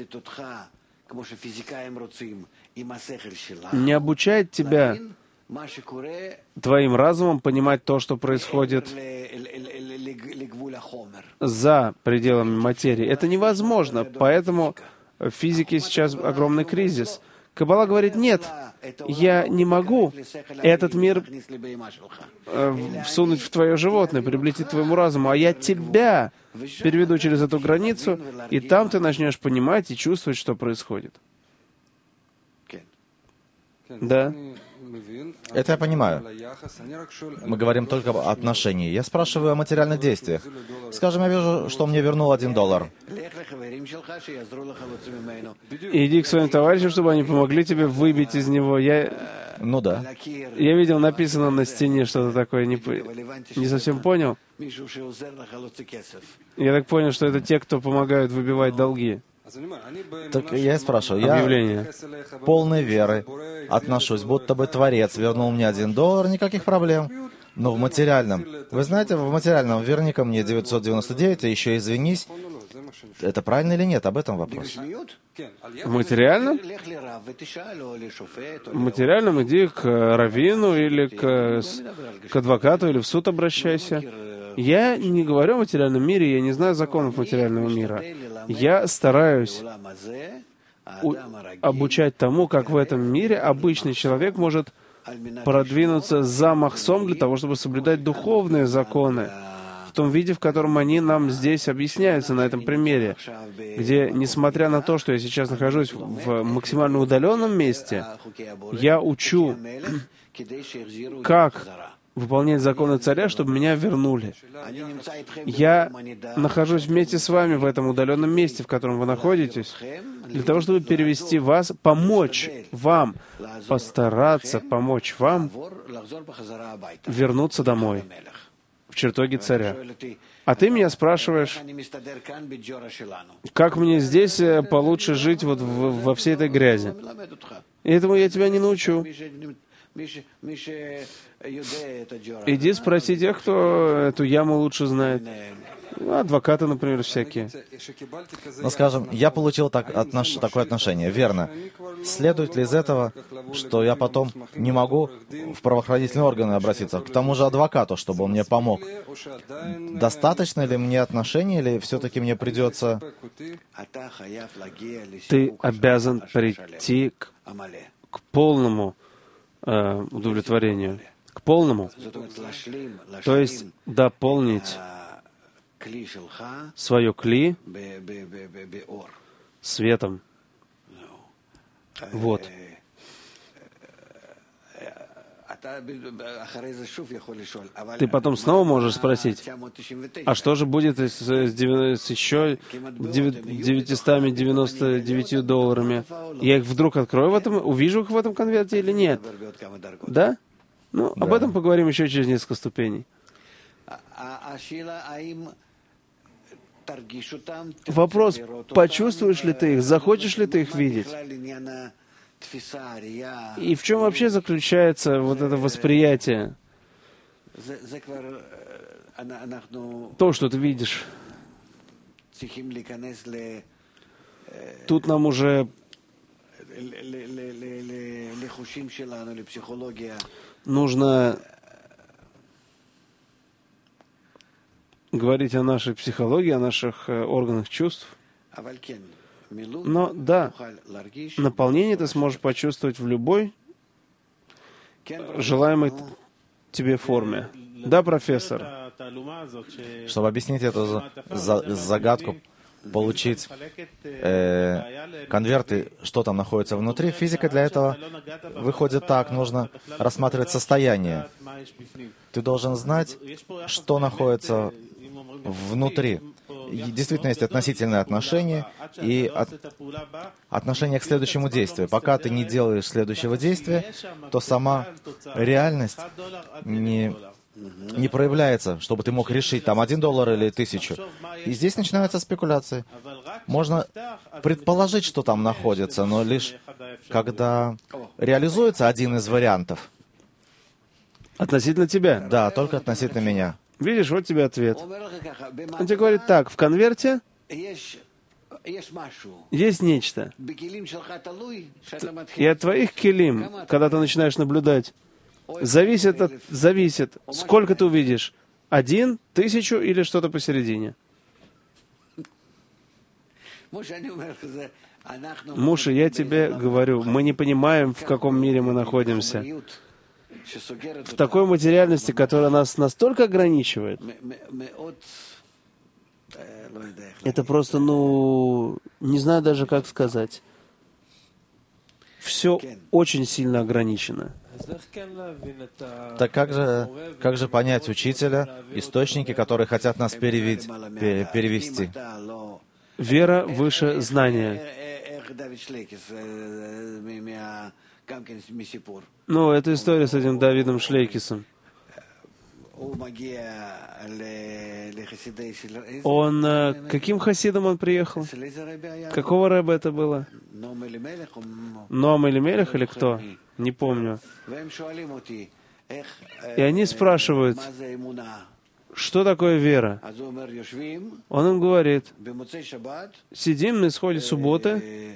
не обучает тебя твоим разумом понимать то, что происходит за пределами материи. Это невозможно, поэтому в физике сейчас огромный кризис. Каббала говорит, нет, я не могу этот мир э, всунуть в твое животное, приблизить к твоему разуму, а я тебя переведу через эту границу, и там ты начнешь понимать и чувствовать, что происходит. Да? Это я понимаю. Мы говорим только об отношении. Я спрашиваю о материальных действиях. Скажем, я вижу, что мне вернул один доллар. Иди к своим товарищам, чтобы они помогли тебе выбить из него. Я... Ну да. Я видел, написано на стене что-то такое, не, не совсем понял. Я так понял, что это те, кто помогают выбивать долги. Так я и спрашиваю, я полной веры отношусь, будто бы Творец вернул мне один доллар, никаких проблем. Но в материальном, вы знаете, в материальном верни ко мне девятьсот девяносто девять, и еще извинись. Это правильно или нет? Об этом вопрос. В материальном? В материальном иди к раввину или к, к адвокату или в суд обращайся. Я не говорю о материальном мире, я не знаю законов материального мира. Я стараюсь у- обучать тому, как в этом мире обычный человек может продвинуться за махсом для того, чтобы соблюдать духовные законы, в том виде, в котором они нам здесь объясняются на этом примере, где, несмотря на то, что я сейчас нахожусь в максимально удаленном месте, я учу, как выполнять законы царя, чтобы меня вернули. Я нахожусь вместе с вами в этом удаленном месте, в котором вы находитесь, для того, чтобы перевести вас, помочь вам, постараться помочь вам вернуться домой, в чертоги царя. А ты меня спрашиваешь, как мне здесь получше жить вот в, во всей этой грязи? И этому я тебя не научу. Иди спроси тех, кто эту яму лучше знает. Адвокаты, например, всякие. Ну, скажем, я получил так, отнош... такое отношение, верно. Следует ли из этого, что я потом не могу в правоохранительные органы обратиться, к тому же адвокату, чтобы он мне помог? Достаточно ли мне отношений, или все-таки мне придется... Ты обязан прийти к, к полному э, удовлетворению. К полному. То есть дополнить свое кли светом. Вот. Ты потом снова можешь спросить, а что же будет с, с, девяносто, с еще девятьюстами девяноста девятью долларами? Я их вдруг открою в этом, увижу их в этом конверте или нет? Да? Ну, да. Об этом поговорим еще через несколько ступеней. Вопрос, почувствуешь ли ты их, захочешь ли ты их видеть? И в чем вообще заключается вот это восприятие? То, что ты видишь. Тут нам уже нужно говорить о нашей психологии, о наших э, органах чувств. Но да, наполнение ты сможешь почувствовать в любой желаемой тебе форме. Да, профессор? Чтобы объяснить эту за, за, загадку, получить э, конверты, что там находится внутри, физика для этого выходит так, нужно рассматривать состояние. Ты должен знать, что находится внутри. И действительно есть относительное отношение и от, отношение к следующему действию. Пока ты не делаешь следующего действия, то сама реальность не, не проявляется, чтобы ты мог решить там один доллар или тысячу. И здесь начинаются спекуляции. Можно предположить, что там находится, но лишь когда реализуется один из вариантов. Относительно тебя? Да, только относительно меня. Видишь, вот тебе ответ. Он тебе говорит так, в конверте есть нечто. И от твоих килим, когда ты начинаешь наблюдать, зависит, от, зависит, сколько ты увидишь. Один, тысячу или что-то посередине. Муж, я тебе говорю, мы не понимаем, в каком мире мы находимся. В такой материальности, которая нас настолько ограничивает, это просто, ну, не знаю даже, как сказать. все очень сильно ограничено. Так как же, как же понять учителя, источники, которые хотят нас перевить, пере- перевести? Вера выше знания. Ну, это история с этим Давидом Шлейкисом. Он, э, каким хасидом он приехал? Какого рэба это было? Ноам Элимелех или кто? Не помню. И они спрашивают, что такое вера? Он им говорит, сидим на исходе субботы,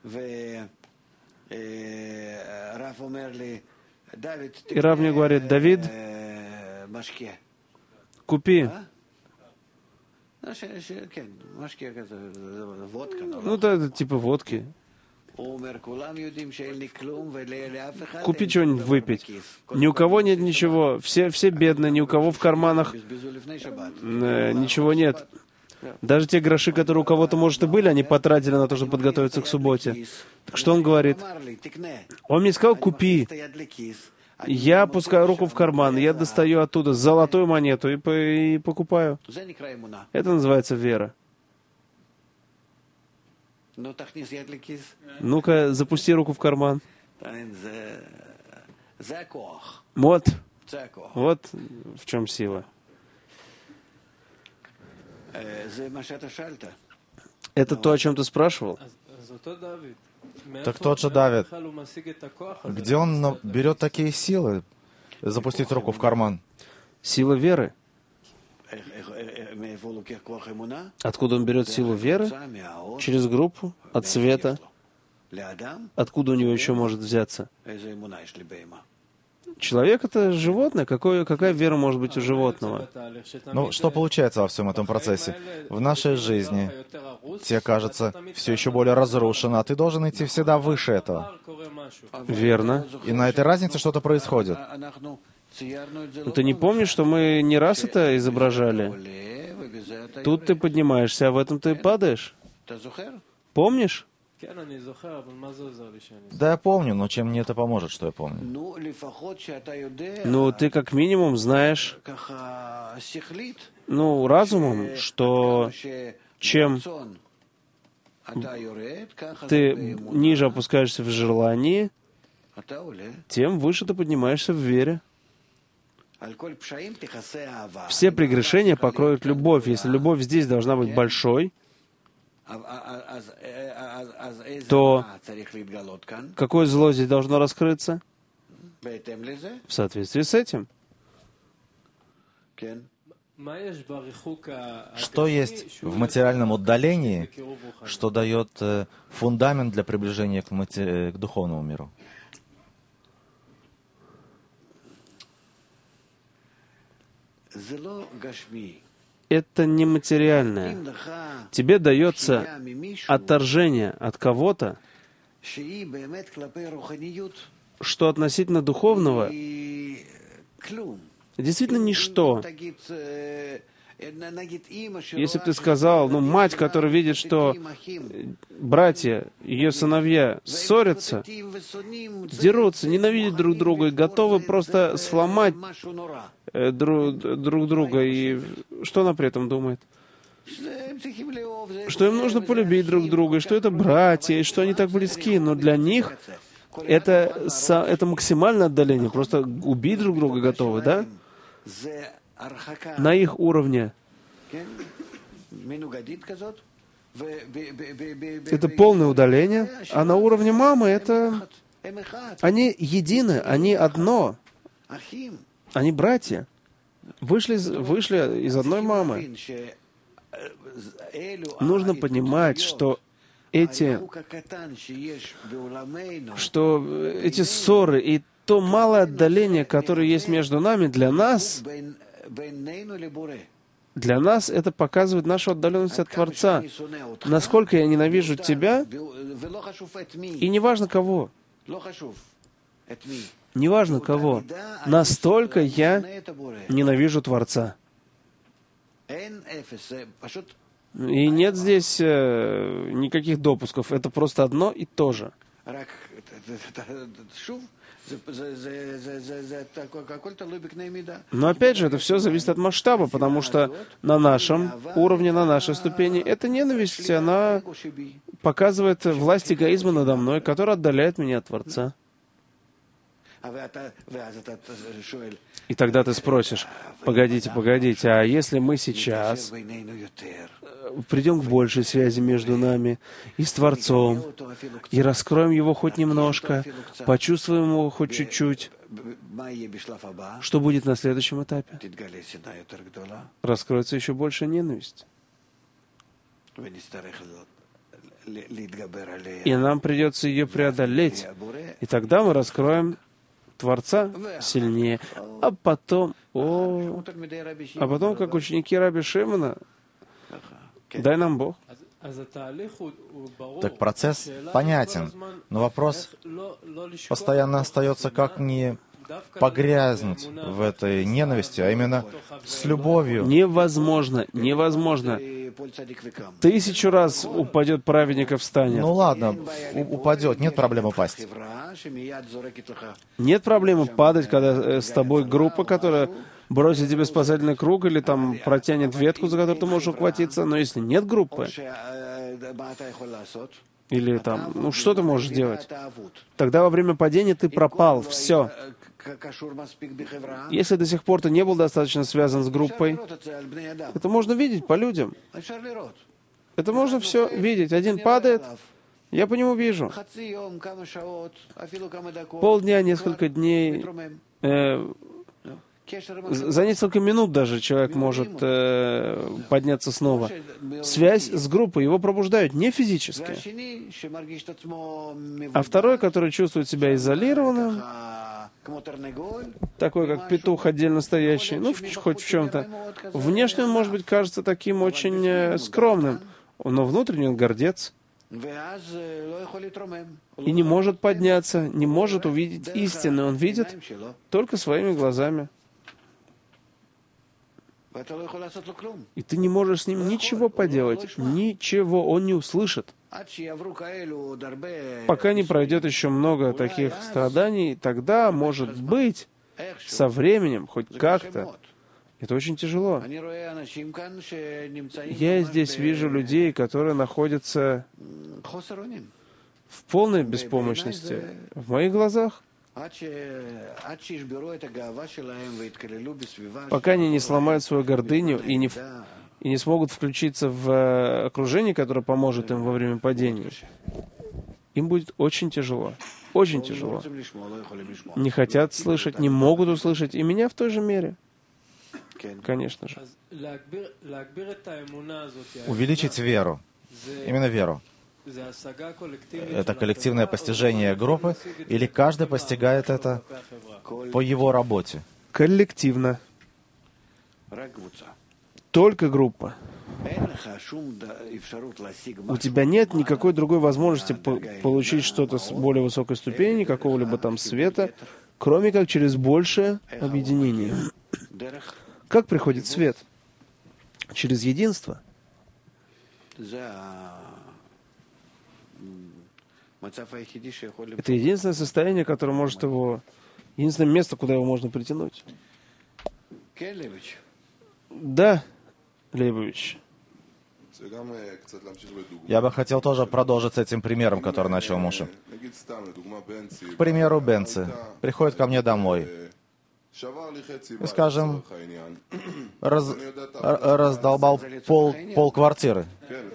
и Рав мне говорит, Давид, купи. Ну, да, это типа водки. Купи что-нибудь выпить. Ни у кого нет ничего. Все, все бедные, ни у кого в карманах э, ничего нет. Даже те гроши, которые у кого-то, может, и были, они потратили на то, чтобы подготовиться к субботе. Так что он говорит? Он мне сказал, купи. Я опускаю руку в карман, я достаю оттуда золотую монету и, по, и покупаю. Это называется вера. Ну-ка, запусти руку в карман. Вот. Вот в чем сила. Это то, о чем ты спрашивал? Так тот же Давид, где он на- берет такие силы запустить руку в карман? Сила веры. Откуда он берет силу веры? Через группу, от света. Откуда у него еще может взяться? Человек — это животное. Какое, какая вера может быть у животного? Ну, что получается во всем этом процессе? В нашей жизни тебе кажется все еще более разрушено, а ты должен идти всегда выше этого. Верно. И на этой разнице что-то происходит. Но ты не помнишь, что мы не раз это изображали? Тут ты поднимаешься, а в этом ты падаешь. Помнишь? Да, я помню, но чем мне это поможет, что я помню? Ну, ты как минимум знаешь, ну, разумом, что чем ты ниже опускаешься в желании, тем выше ты поднимаешься в вере. Все прегрешения покроют любовь. Если любовь здесь должна быть большой, то какое зло здесь должно раскрыться? В соответствии с этим. Что есть в материальном отдалении, что дает э, фундамент для приближения к, мате... к духовному миру? Это нематериальное. Тебе дается отторжение от кого-то, что относительно духовного действительно ничто. Если бы ты сказал, ну, мать, которая видит, что братья, ее сыновья ссорятся, дерутся, ненавидят друг друга и готовы просто сломать э, друг, друг друга, и что она при этом думает? Что им нужно полюбить друг друга, и что это братья, и что они так близки, но для них это, это максимальное отдаление, просто убить друг друга готовы, да? На их уровне. Это полное удаление, а на уровне мамы это... Они едины, они одно. Они братья. Вышли, из- вышли из одной мамы. Нужно понимать, что эти, что эти ссоры и то малое отдаление, которое есть между нами, для нас, для нас это показывает нашу отдаленность от Творца. Насколько я ненавижу тебя, и неважно кого, неважно кого, настолько я ненавижу Творца. И нет здесь э, никаких допусков. Это просто одно и то же. Но опять же, это все зависит от масштаба, потому что на нашем уровне, на нашей ступени, эта ненависть, она показывает власть эгоизма надо мной, которая отдаляет меня от Творца. И тогда ты спросишь, погодите, погодите, а если мы сейчас придем к большей связи между нами и с Творцом, и раскроем его хоть немножко, почувствуем его хоть чуть-чуть, что будет на следующем этапе? Раскроется еще больше ненависть. И нам придется ее преодолеть. И тогда мы раскроем Творца сильнее. А потом, о, а потом, как ученики Раби Шимона, дай нам Бог. Так процесс понятен, но вопрос постоянно остается, как не погрязнуть в этой ненависти, а именно с любовью. Невозможно, невозможно. Тысячу раз упадет праведник и встанет. Ну ладно, упадет, нет проблем упасть. Нет проблемы падать, когда с тобой группа, которая бросит тебе спасательный круг или там протянет ветку, за которую ты можешь ухватиться, но если нет группы, или там, ну что ты можешь делать? Тогда во время падения ты пропал, все. Если до сих пор ты не был достаточно связан с группой, это можно видеть по людям. Это можно все видеть. Один падает, я по нему вижу. Полдня, несколько дней, э, за несколько минут даже человек может э, подняться снова. Связь с группой его пробуждают не физически. А второй, который чувствует себя изолированным, такой как петух отдельно стоящий, ну, хоть в чем-то, внешне он, может быть, кажется таким очень э, скромным, но внутренне он гордец. И не может подняться, не может увидеть истины. Он видит только своими глазами. И ты не можешь с ним ничего поделать. Ничего он не услышит. Пока не пройдет еще много таких страданий, тогда, может быть, со временем, хоть как-то, это очень тяжело. Я здесь вижу людей, которые находятся в полной беспомощности. В моих глазах, пока они не сломают свою гордыню и не, и не смогут включиться в окружение, которое поможет им во время падения, им будет очень тяжело. Очень тяжело. Не хотят слышать, не могут услышать. И меня в той же мере. Конечно же. Увеличить веру. Именно веру. Это коллективное постижение группы, или каждый постигает это по его работе? Коллективно. Только группа. У тебя нет никакой другой возможности по- получить что-то с более высокой ступени, какого-либо там света, кроме как через большее объединение. Как приходит свет? Через единство. Это единственное состояние, которое может его... Единственное место, куда его можно притянуть. Да, Лейбович. Я бы хотел тоже продолжить с этим примером, который начал Муша. К примеру, Бенци приходит ко мне домой и, скажем, раз, раздолбал пол, пол квартиры.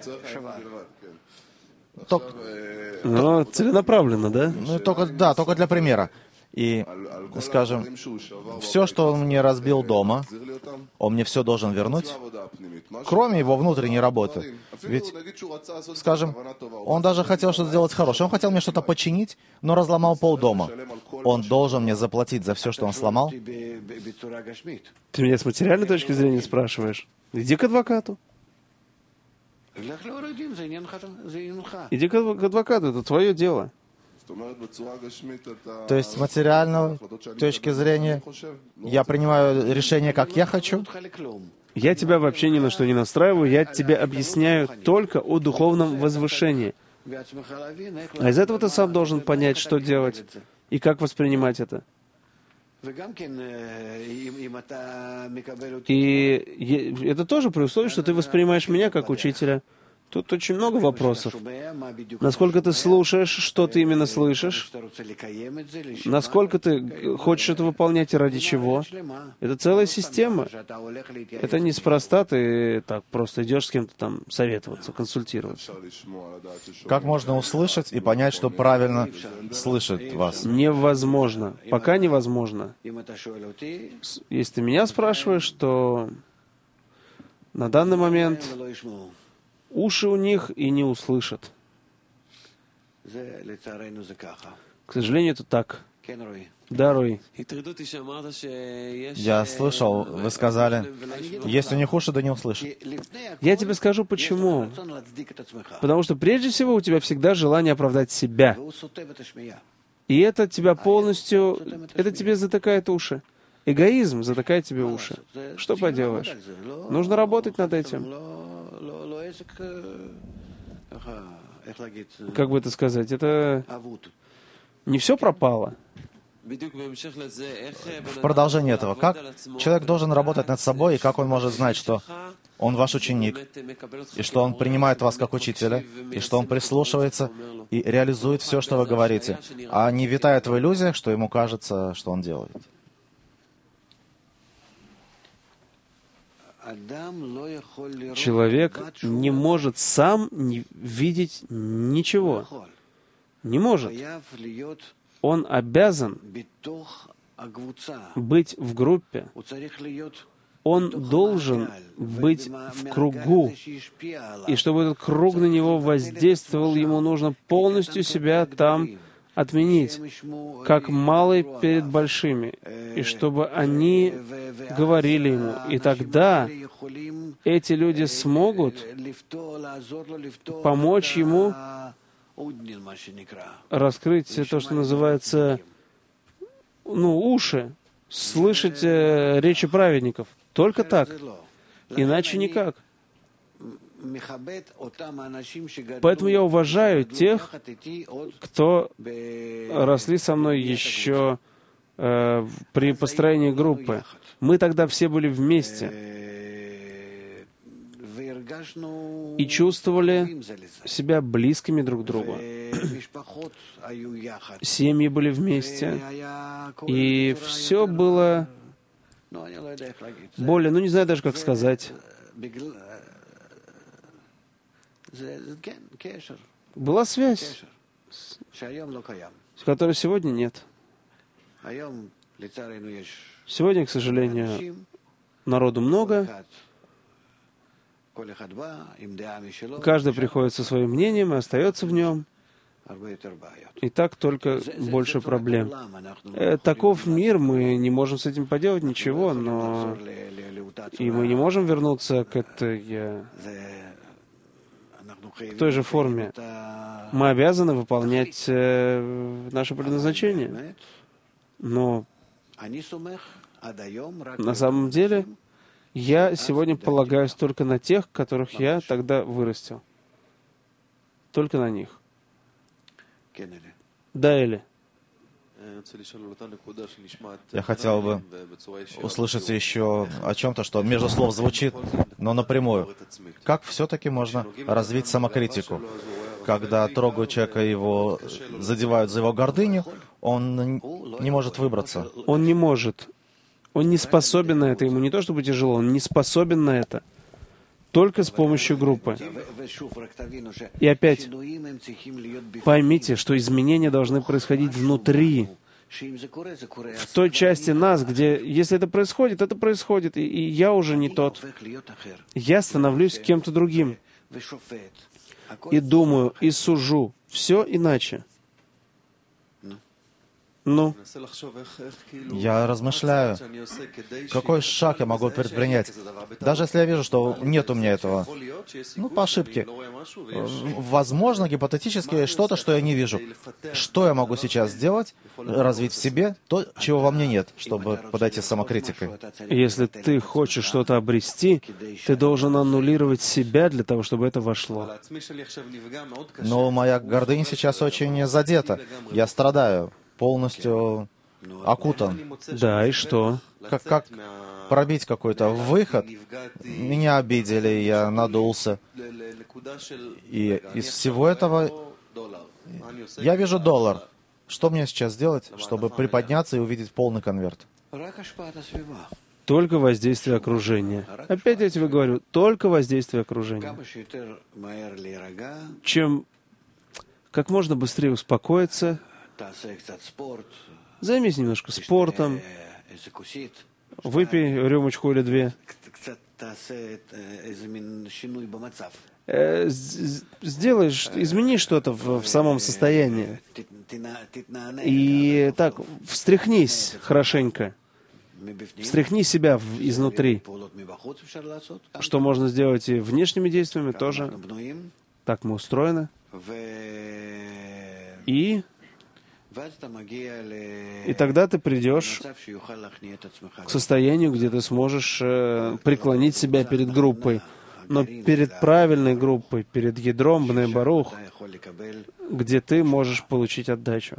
Только, Но целенаправленно, да? ну, только, да, только для примера. И, скажем, все, что он мне разбил дома, он мне все должен вернуть, кроме его внутренней работы. Ведь, скажем, он даже хотел что-то сделать хорошее. Он хотел мне что-то починить, но разломал полдома. Он должен мне заплатить за все, что он сломал? Ты меня с материальной точки зрения спрашиваешь? Иди к адвокату. Иди к адвокату, это твое дело. То есть с материальной точки зрения я принимаю решение, как я хочу? Я тебя вообще ни на что не настраиваю, я тебе объясняю только о духовном возвышении. А из этого ты сам должен понять, что делать и как воспринимать это. И это тоже при условии, что ты воспринимаешь меня как учителя. Тут очень много вопросов. Насколько ты слушаешь, что ты именно слышишь, насколько ты хочешь это выполнять и ради чего. Это целая система. Это неспроста ты так просто идешь с кем-то там советоваться, консультироваться. Как можно услышать и понять, что правильно слышит вас? Невозможно. Пока невозможно. Если ты меня спрашиваешь, то на данный момент уши у них и не услышат. К сожалению, это так. Да, Рой. Я слышал, вы сказали, есть у них уши, да не услышат. Я тебе скажу, почему. Потому что прежде всего у тебя всегда желание оправдать себя. И это тебя полностью, это тебе затыкает уши. Эгоизм затыкает тебе уши. Что поделаешь? Нужно работать над этим. Как бы это сказать? Это не все пропало. В продолжение этого, как человек должен работать над собой, и как он может знать, что он ваш ученик, и что он принимает вас как учителя, и что он прислушивается и реализует все, что вы говорите, а не витает в иллюзиях, что ему кажется, что он делает. Человек не может сам не видеть ничего. Не может. Он обязан быть в группе. Он должен быть в кругу. И чтобы этот круг на него воздействовал, ему нужно полностью себя там отменить, как малый перед большими, и чтобы они говорили ему. И тогда эти люди смогут помочь ему раскрыть то, что называется, ну, уши, слышать э, речи праведников. Только так. Иначе никак. Поэтому я уважаю тех, кто росли со мной еще э, при построении группы. Мы тогда все были вместе и чувствовали себя близкими друг к другу. Семьи были вместе, и все было более, ну не знаю даже, как сказать. Была связь, которой сегодня нет. Сегодня, к сожалению, народу много. Каждый приходит со своим мнением и остается в нем. И так только больше проблем. Э, таков мир, мы не можем с этим поделать ничего, но и мы не можем вернуться к этой, к той же форме. Мы обязаны выполнять э, наше предназначение. Но на самом деле я сегодня полагаюсь только на тех, которых я тогда вырастил. Только на них. Да, Эли? Я хотел бы услышать еще о чем-то, что между слов звучит, но напрямую. Как все-таки можно развить самокритику? Когда трогают человека, его задевают за его гордыню, он не может выбраться. Он не может. Он не способен на это. Ему не то чтобы тяжело, он не способен на это. Только с помощью группы. И опять, поймите, что изменения должны происходить внутри. В той части нас, где, если это происходит, это происходит, и, и я уже не тот. Я становлюсь кем-то другим. И думаю, и сужу. Все иначе. Ну, Я размышляю, какой шаг я могу предпринять. Даже если я вижу, что нет у меня этого, ну, по ошибке. Возможно, гипотетически, что-то, что я не вижу. Что я могу сейчас сделать? Развить в себе то, чего во мне нет, чтобы подойти с самокритикой. если ты хочешь что-то обрести, ты должен аннулировать себя для того, чтобы это вошло. Но моя гордыня сейчас очень задета. Я страдаю, полностью окутан. Да, и что? Как, как пробить какой-то выход? Меня обидели, я надулся. И из всего этого я вижу доллар. Что мне сейчас сделать, чтобы приподняться и увидеть полный конверт? Только воздействие окружения. Опять я тебе говорю, только воздействие окружения. Чем как можно быстрее успокоиться, займись немножко спортом, выпей рюмочку или две. Э, Сделаешь, измени что-то в, в самом состоянии. И так, встряхнись хорошенько. Встряхни себя в, изнутри. Что можно сделать и внешними действиями тоже. Так мы устроены. И, и тогда ты придешь к состоянию, где ты сможешь э, преклонить себя перед группой. Но перед правильной группой, перед ядром Бней Барух, где ты можешь получить отдачу.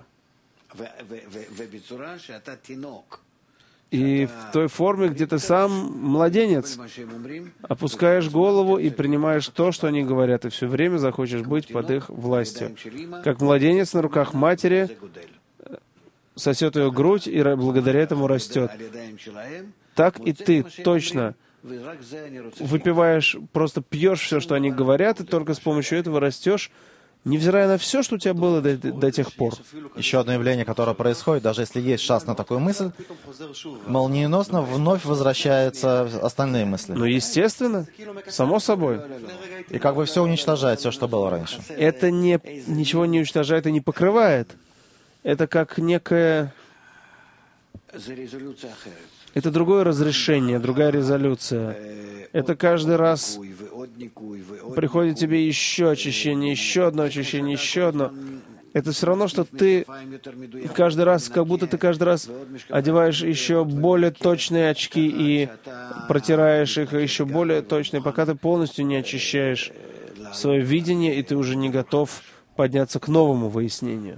И в той форме, где ты сам младенец, опускаешь голову и принимаешь то, что они говорят, и все время захочешь быть под их властью. Как младенец на руках матери сосет ее грудь и благодаря этому растет. Так и ты точно выпиваешь, просто пьешь все, что они говорят, и только с помощью этого растешь, невзирая на все, что у тебя было до, до тех пор. Еще одно явление, которое происходит, даже если есть шанс на такую мысль, молниеносно вновь возвращаются остальные мысли. Ну, естественно, само собой. И как бы все уничтожает, все, что было раньше. Это не, ничего не уничтожает и не покрывает. Это как некое... Это другое разрешение, другая резолюция. Это каждый раз приходит тебе еще очищение, еще одно очищение, еще одно. Это все равно, что ты каждый раз, как будто ты каждый раз одеваешь еще более точные очки и протираешь их еще более точные, пока ты полностью не очищаешь свое видение, и ты уже не готов подняться к новому выяснению.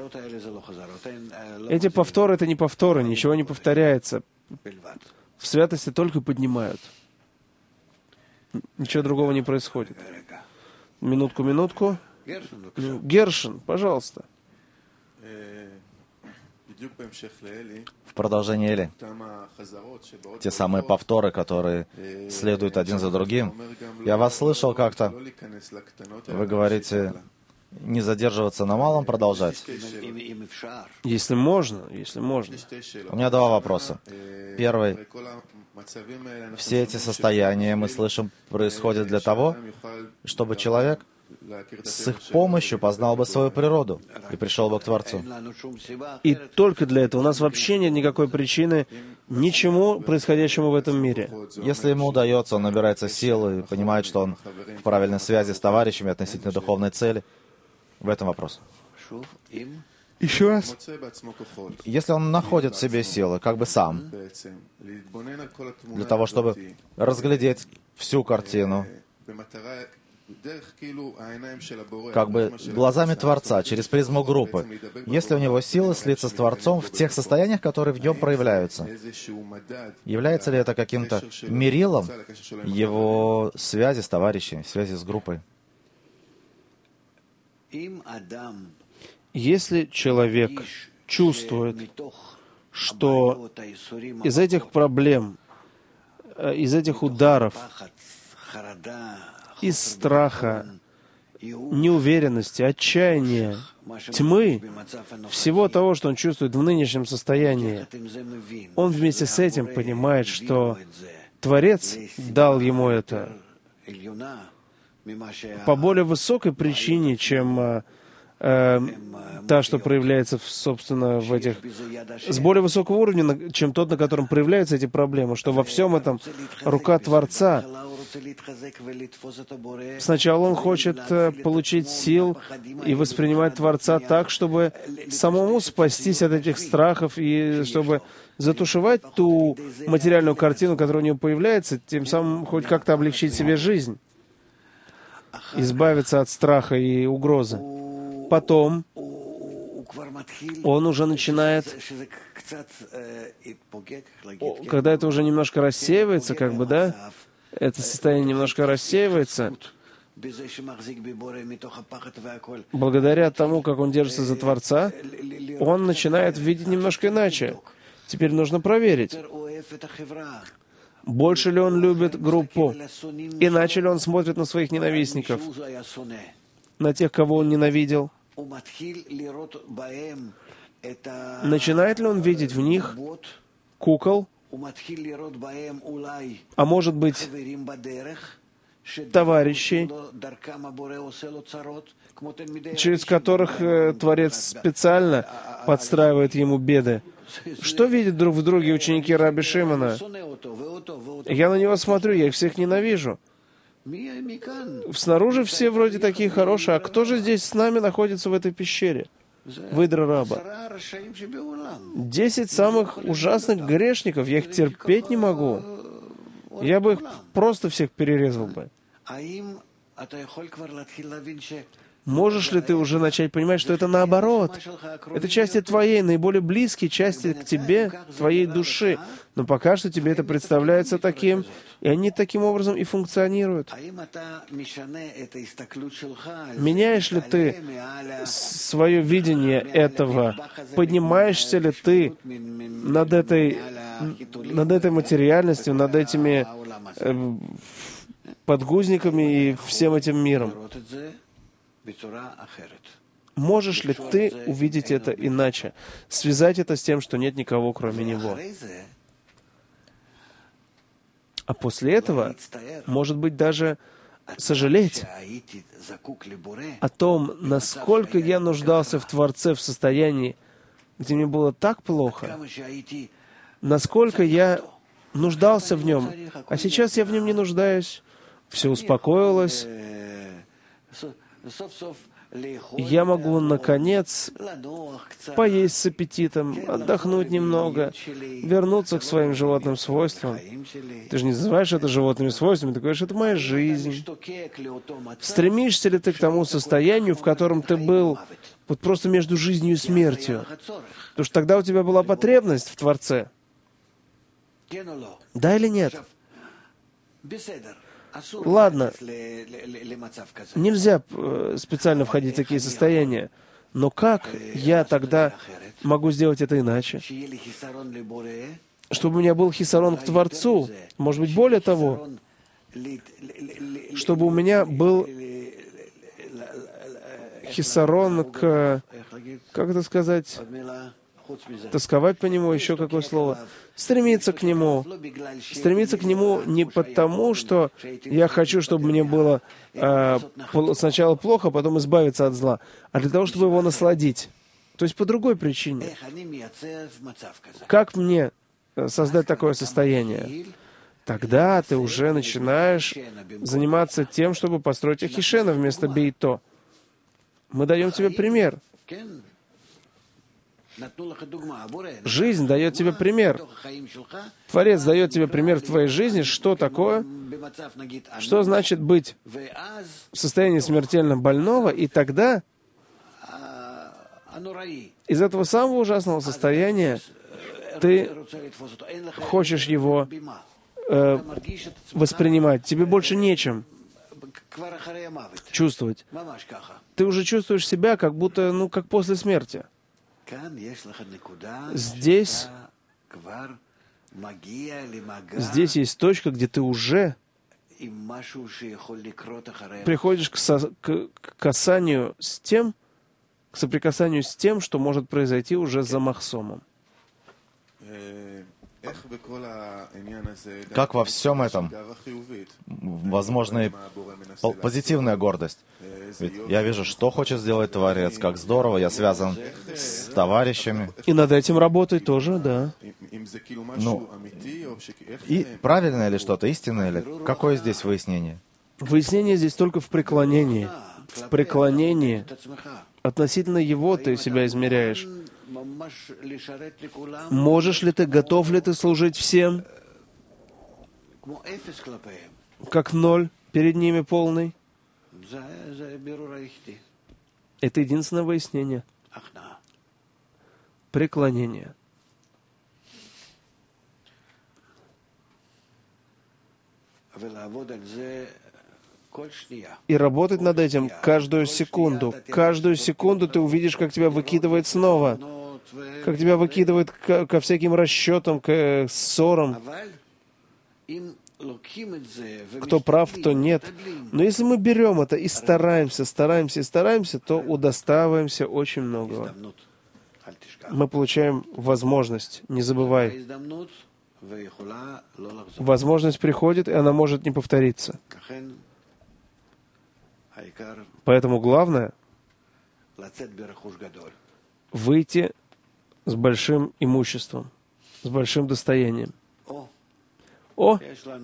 Эти повторы — это не повторы, ничего не повторяется. В святости только поднимают. Ничего другого не происходит. Минутку, минутку. Гершин, пожалуйста. В продолжение Эли, те самые повторы, которые следуют один за другим. Я вас слышал как-то. Вы говорите, не задерживаться на малом, продолжать. Если можно, если можно. У меня два вопроса. Первый. Все эти состояния, мы слышим, происходят для того, чтобы человек с их помощью познал бы свою природу и пришел бы к Творцу. И только для этого. У нас вообще нет никакой причины ничему происходящему в этом мире. Если ему удается, он набирается сил и понимает, что он в правильной связи с товарищами относительно духовной цели. В этом вопрос. Еще раз. Если он находит в себе силы, как бы сам, для того, чтобы разглядеть всю картину, как бы глазами Творца, через призму группы, если у него силы слиться с Творцом в тех состояниях, которые в нем проявляются, является ли это каким-то мерилом его связи с товарищами, связи с группой? Если человек чувствует, что из этих проблем, из этих ударов, из страха, неуверенности, отчаяния, тьмы, всего того, что он чувствует в нынешнем состоянии, он вместе с этим понимает, что Творец дал ему это по более высокой причине, чем э, та, что проявляется, собственно, в этих... с более высокого уровня, чем тот, на котором проявляются эти проблемы, что во всем этом рука Творца. Сначала он хочет э, получить сил и воспринимать Творца так, чтобы самому спастись от этих страхов и чтобы затушевать ту материальную картину, которая у него появляется, тем самым хоть как-то облегчить себе жизнь, избавиться от страха и угрозы. Потом он уже начинает, когда это уже немножко рассеивается, как бы, да, это состояние немножко рассеивается, благодаря тому, как он держится за Творца, он начинает видеть немножко иначе. Теперь нужно проверить, больше ли он любит группу, иначе ли он смотрит на своих ненавистников, на тех, кого он ненавидел. Начинает ли он видеть в них кукол, а может быть, товарищей, через которых э, Творец специально подстраивает ему беды? Что видят друг в друге ученики Раби Шимона? Я на него смотрю, я их всех ненавижу. Снаружи все вроде такие хорошие, а кто же здесь с нами находится в этой пещере? Выдра раба. Десять самых ужасных грешников, я их терпеть не могу. Я бы их просто всех перерезал бы. Можешь ли ты уже начать понимать, что это наоборот? Это части твоей, наиболее близкие части к тебе, твоей души. Но пока что тебе это представляется таким, и они таким образом и функционируют. Меняешь ли ты свое видение этого? Поднимаешься ли ты над этой, над этой материальностью, над этими э, подгузниками и всем этим миром? Можешь ли ты увидеть это иначе? Связать это с тем, что нет никого, кроме Него? А после этого, может быть, даже сожалеть о том, насколько я нуждался в Творце в состоянии, где мне было так плохо, насколько я нуждался в Нем, а сейчас я в Нем не нуждаюсь, все успокоилось, я могу, наконец, поесть с аппетитом, отдохнуть немного, вернуться к своим животным свойствам. Ты же не называешь это животными свойствами, ты говоришь, это моя жизнь. Стремишься ли ты к тому состоянию, в котором ты был вот просто между жизнью и смертью? Потому что тогда у тебя была потребность в Творце. Да или нет? Ладно, нельзя специально входить в такие состояния, но как я тогда могу сделать это иначе? Чтобы у меня был хисарон к Творцу, может быть, более того, чтобы у меня был хисарон к, как это сказать, тосковать по Нему, еще какое слово? Стремиться к Нему. Стремиться к Нему не потому, что я хочу, чтобы мне было э, сначала плохо, а потом избавиться от зла, а для того, чтобы его насладить. То есть по другой причине. Как мне создать такое состояние? Тогда ты уже начинаешь заниматься тем, чтобы построить ахишена вместо бейто. Мы даем тебе пример. Жизнь дает тебе пример. Творец дает тебе пример в твоей жизни, что такое, что значит быть в состоянии смертельно больного, и тогда из этого самого ужасного состояния ты хочешь его э, воспринимать. Тебе больше нечем чувствовать. Ты уже чувствуешь себя, как будто, ну, как после смерти. Здесь, здесь есть точка, где ты уже приходишь к, со, к, к касанию с тем, к соприкасанию с тем, что может произойти уже за махсомом. Как во всем этом возможна и позитивная гордость? Ведь я вижу, что хочет сделать Творец, как здорово, я связан с товарищами. И над этим работать тоже, да. Ну, и правильное ли что-то, истинное ли? Какое здесь выяснение? Выяснение здесь только в преклонении. В преклонении относительно Его ты себя измеряешь. Можешь ли ты, готов ли ты служить всем, как ноль перед ними полный? Это единственное выяснение. Преклонение. И работать над этим каждую секунду. Каждую секунду ты увидишь, как тебя выкидывает снова. Как тебя выкидывает ко, ко всяким расчетам, к ссорам. Кто прав, кто нет. Но если мы берем это и стараемся, стараемся и стараемся, то удостаиваемся очень многого. Мы получаем возможность, не забывай. Возможность приходит, и она может не повториться. Поэтому главное — выйти с большим имуществом, с большим достоянием. О,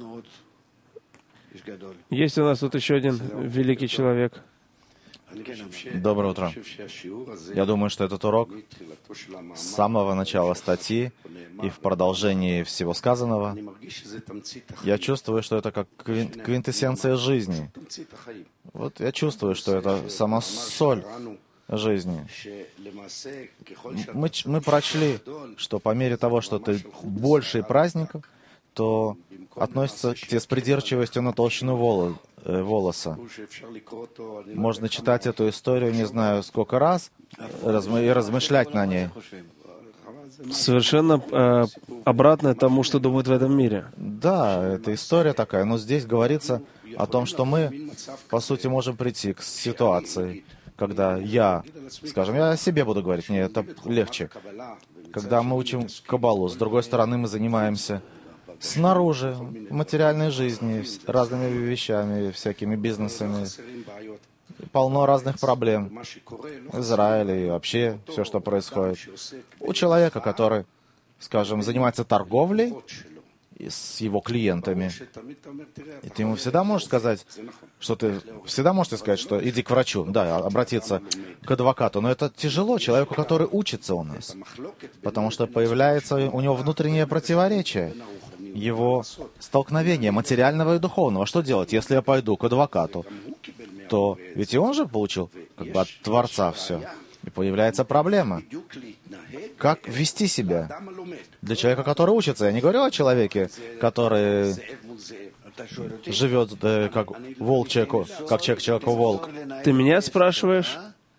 есть у нас тут еще один великий человек. Доброе утро. Я думаю, что этот урок с самого начала статьи и в продолжении всего сказанного, я чувствую, что это как квинтэссенция жизни. Вот я чувствую, что это сама соль жизни. Мы, мы прочли, что по мере того, что ты больше праздников, то относится к тебе с придирчивостью на толщину волос, э, волоса. Можно читать эту историю, не знаю, сколько раз, размы, и размышлять на ней. Совершенно э, обратное тому, что думают в этом мире. Да, это история такая, но здесь говорится о том, что мы, по сути, можем прийти к ситуации, когда я, скажем, я о себе буду говорить, мне это легче. Когда мы учим Каббалу, с другой стороны, мы занимаемся снаружи, в материальной жизни, разными вещами, всякими бизнесами. Полно разных проблем в Израиле и вообще все, что происходит. У человека, который, скажем, занимается торговлей с его клиентами, и ты ему всегда можешь сказать, что ты всегда можешь сказать, что иди к врачу, да, обратиться к адвокату, но это тяжело человеку, который учится у нас, потому что появляется у него внутреннее противоречие, его столкновение материального и духовного. Что делать, если я пойду к адвокату? То ведь и он же получил как бы от Творца все. И появляется проблема. Как вести себя для человека, который учится? Я не говорю о человеке, который живет э, как волк человеку, как человек человеку волк. Ты меня спрашиваешь?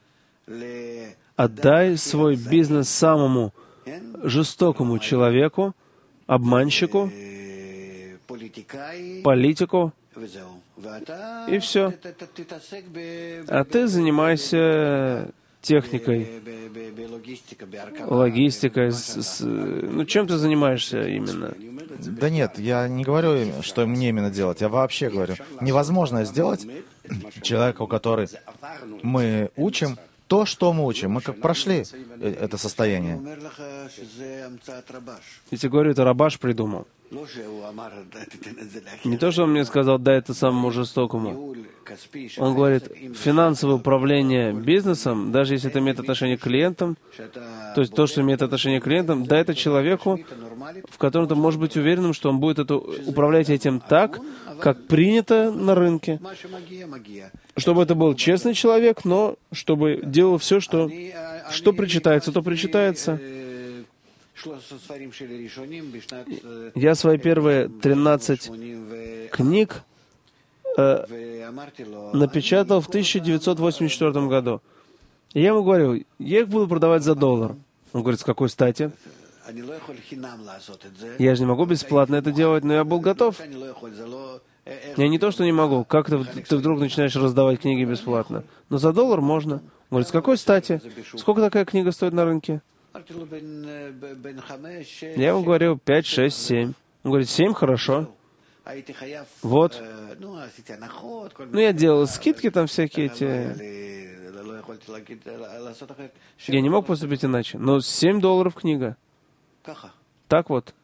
Отдай свой бизнес самому жестокому человеку, обманщику, политику, и все. А ты занимайся техникой, логистикой. С, с, ну, чем ты занимаешься именно? Да нет, я не говорю, что мне именно делать. Я вообще говорю, невозможно сделать человеку, который мы учим, то, что мы учим. Мы как прошли это состояние. Я тебе говорю, это Рабаш придумал. Не то, что он мне сказал, дай это самому жестокому. Он говорит, финансовое управление бизнесом, даже если это имеет отношение к клиентам, то есть то, что имеет отношение к клиентам, дай это человеку, в котором ты можешь быть уверенным, что он будет это, управлять этим так, как принято на рынке. Чтобы это был честный человек, но чтобы делал все, что, что причитается, то причитается. Я свои первые тринадцать книг э, напечатал в тысяча девятьсот восемьдесят четвёртом году. И я ему говорю, я их буду продавать за доллар. Он говорит, с какой стати? Я же не могу бесплатно это делать, но я был готов. Я не то, что не могу. Как ты, ты вдруг начинаешь раздавать книги бесплатно? Но за доллар можно. Он говорит, с какой стати? Сколько такая книга стоит на рынке? Я ему говорю пять, шесть, семь. Он говорит, семь хорошо. Вот. Ну, я делал скидки там всякие эти. Я не мог поступить иначе. Но семь долларов книга. Так вот.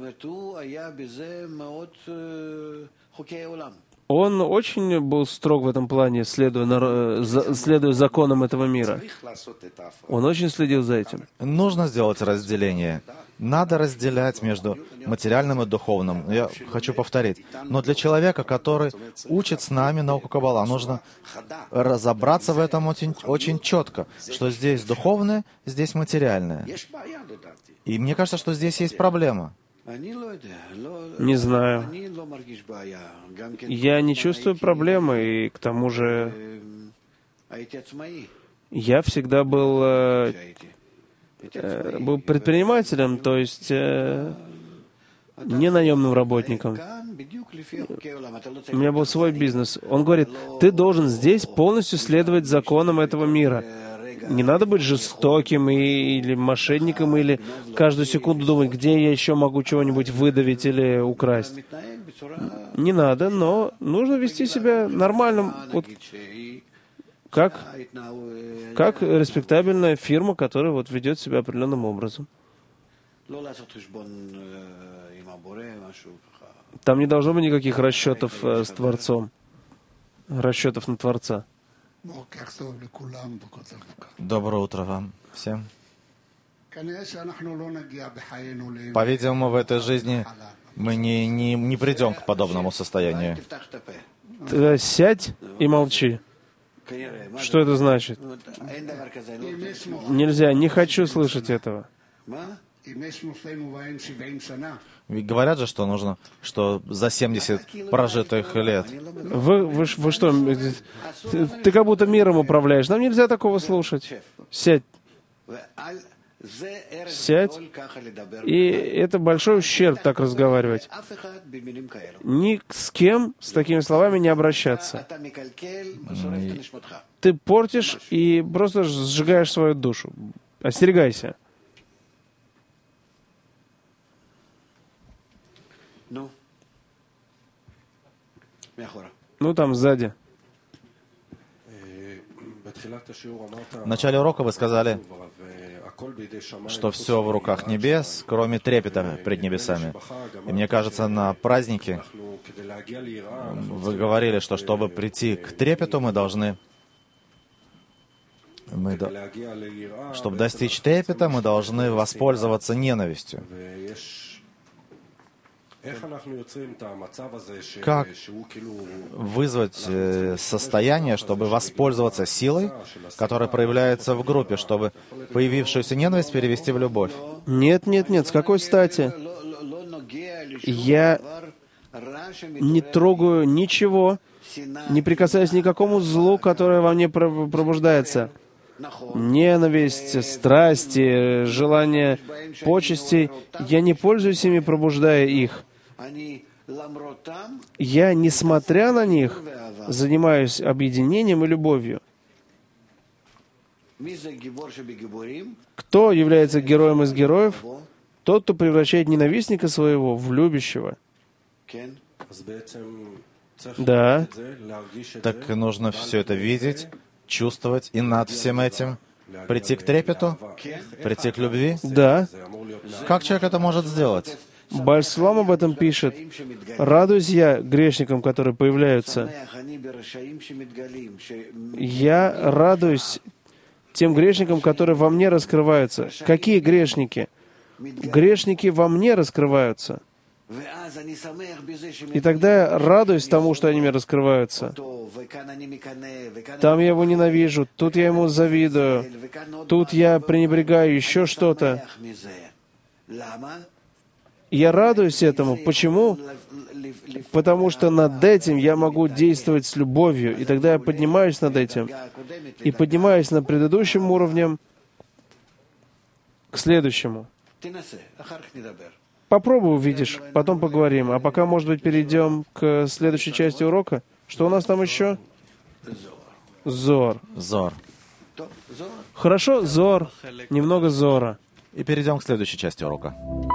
Он очень был строг в этом плане, следуя, на, за, следуя законам этого мира. Он очень следил за этим. Нужно сделать разделение. Надо разделять между материальным и духовным. Я хочу повторить. Но для человека, который учит с нами науку Каббала, нужно разобраться в этом очень, очень четко, что здесь духовное, здесь материальное. И мне кажется, что здесь есть проблема. Не знаю. Я не чувствую проблемы, и к тому же я всегда был, э, э, был предпринимателем, то есть э, не наемным работником. У меня был свой бизнес. Он говорит, ты должен здесь полностью следовать законам этого мира. Не надо быть жестоким и, или мошенником, или каждую секунду думать, где я еще могу чего-нибудь выдавить или украсть. Не надо, но нужно вести себя нормально, вот, как, как респектабельная фирма, которая вот ведет себя определенным образом. Там не должно быть никаких расчетов э, с Творцом, расчетов на Творца. Доброе утро вам всем. По-видимому, в этой жизни мы не, не, не придем к подобному состоянию. Ты сядь и молчи. Что это значит? Нельзя, не хочу слышать этого. Ведь говорят же, что нужно, что за семьдесят прожитых лет. Вы, вы, вы что, ты, ты как будто миром управляешь. Нам нельзя такого слушать. Сядь. Сядь. И это большой ущерб так разговаривать. Ни с кем с такими словами не обращаться. Ты портишь и просто сжигаешь свою душу. Остерегайся. Ну, там сзади. В начале урока вы сказали, что все в руках небес, кроме трепета пред небесами. И мне кажется, на празднике вы говорили, что чтобы прийти к трепету, мы должны... Мы до... Чтобы достичь трепета, мы должны воспользоваться ненавистью. Как вызвать э, состояние, чтобы воспользоваться силой, которая проявляется в группе, чтобы появившуюся ненависть перевести в любовь? Нет, нет, нет. С какой стати? Я не трогаю ничего, не прикасаюсь ни к какому злу, которое во мне пробуждается. Ненависть, страсти, желание почестей. Я не пользуюсь ими, пробуждая их. Я, несмотря на них, занимаюсь объединением и любовью. Кто является героем из героев? Тот, кто превращает ненавистника своего в любящего. Да. Так нужно все это видеть, чувствовать, и над всем этим прийти к трепету, прийти к любви. Да. Как человек это может сделать? Бааль Сулам об этом пишет. «Радуюсь я грешникам, которые появляются. Я радуюсь тем грешникам, которые во мне раскрываются». Какие грешники? Грешники во мне раскрываются. И тогда я радуюсь тому, что они мне раскрываются. Там я его ненавижу, тут я ему завидую, тут я пренебрегаю, еще что-то. Я радуюсь этому. Почему? Потому что над этим я могу действовать с любовью, и тогда я поднимаюсь над этим. И поднимаюсь над предыдущим уровнем к следующему. Попробуй, увидишь, потом поговорим. А пока, может быть, перейдем к следующей части урока. Что у нас там еще? Зор. Зор. Хорошо, Зор. Немного Зора. И перейдем к следующей части урока.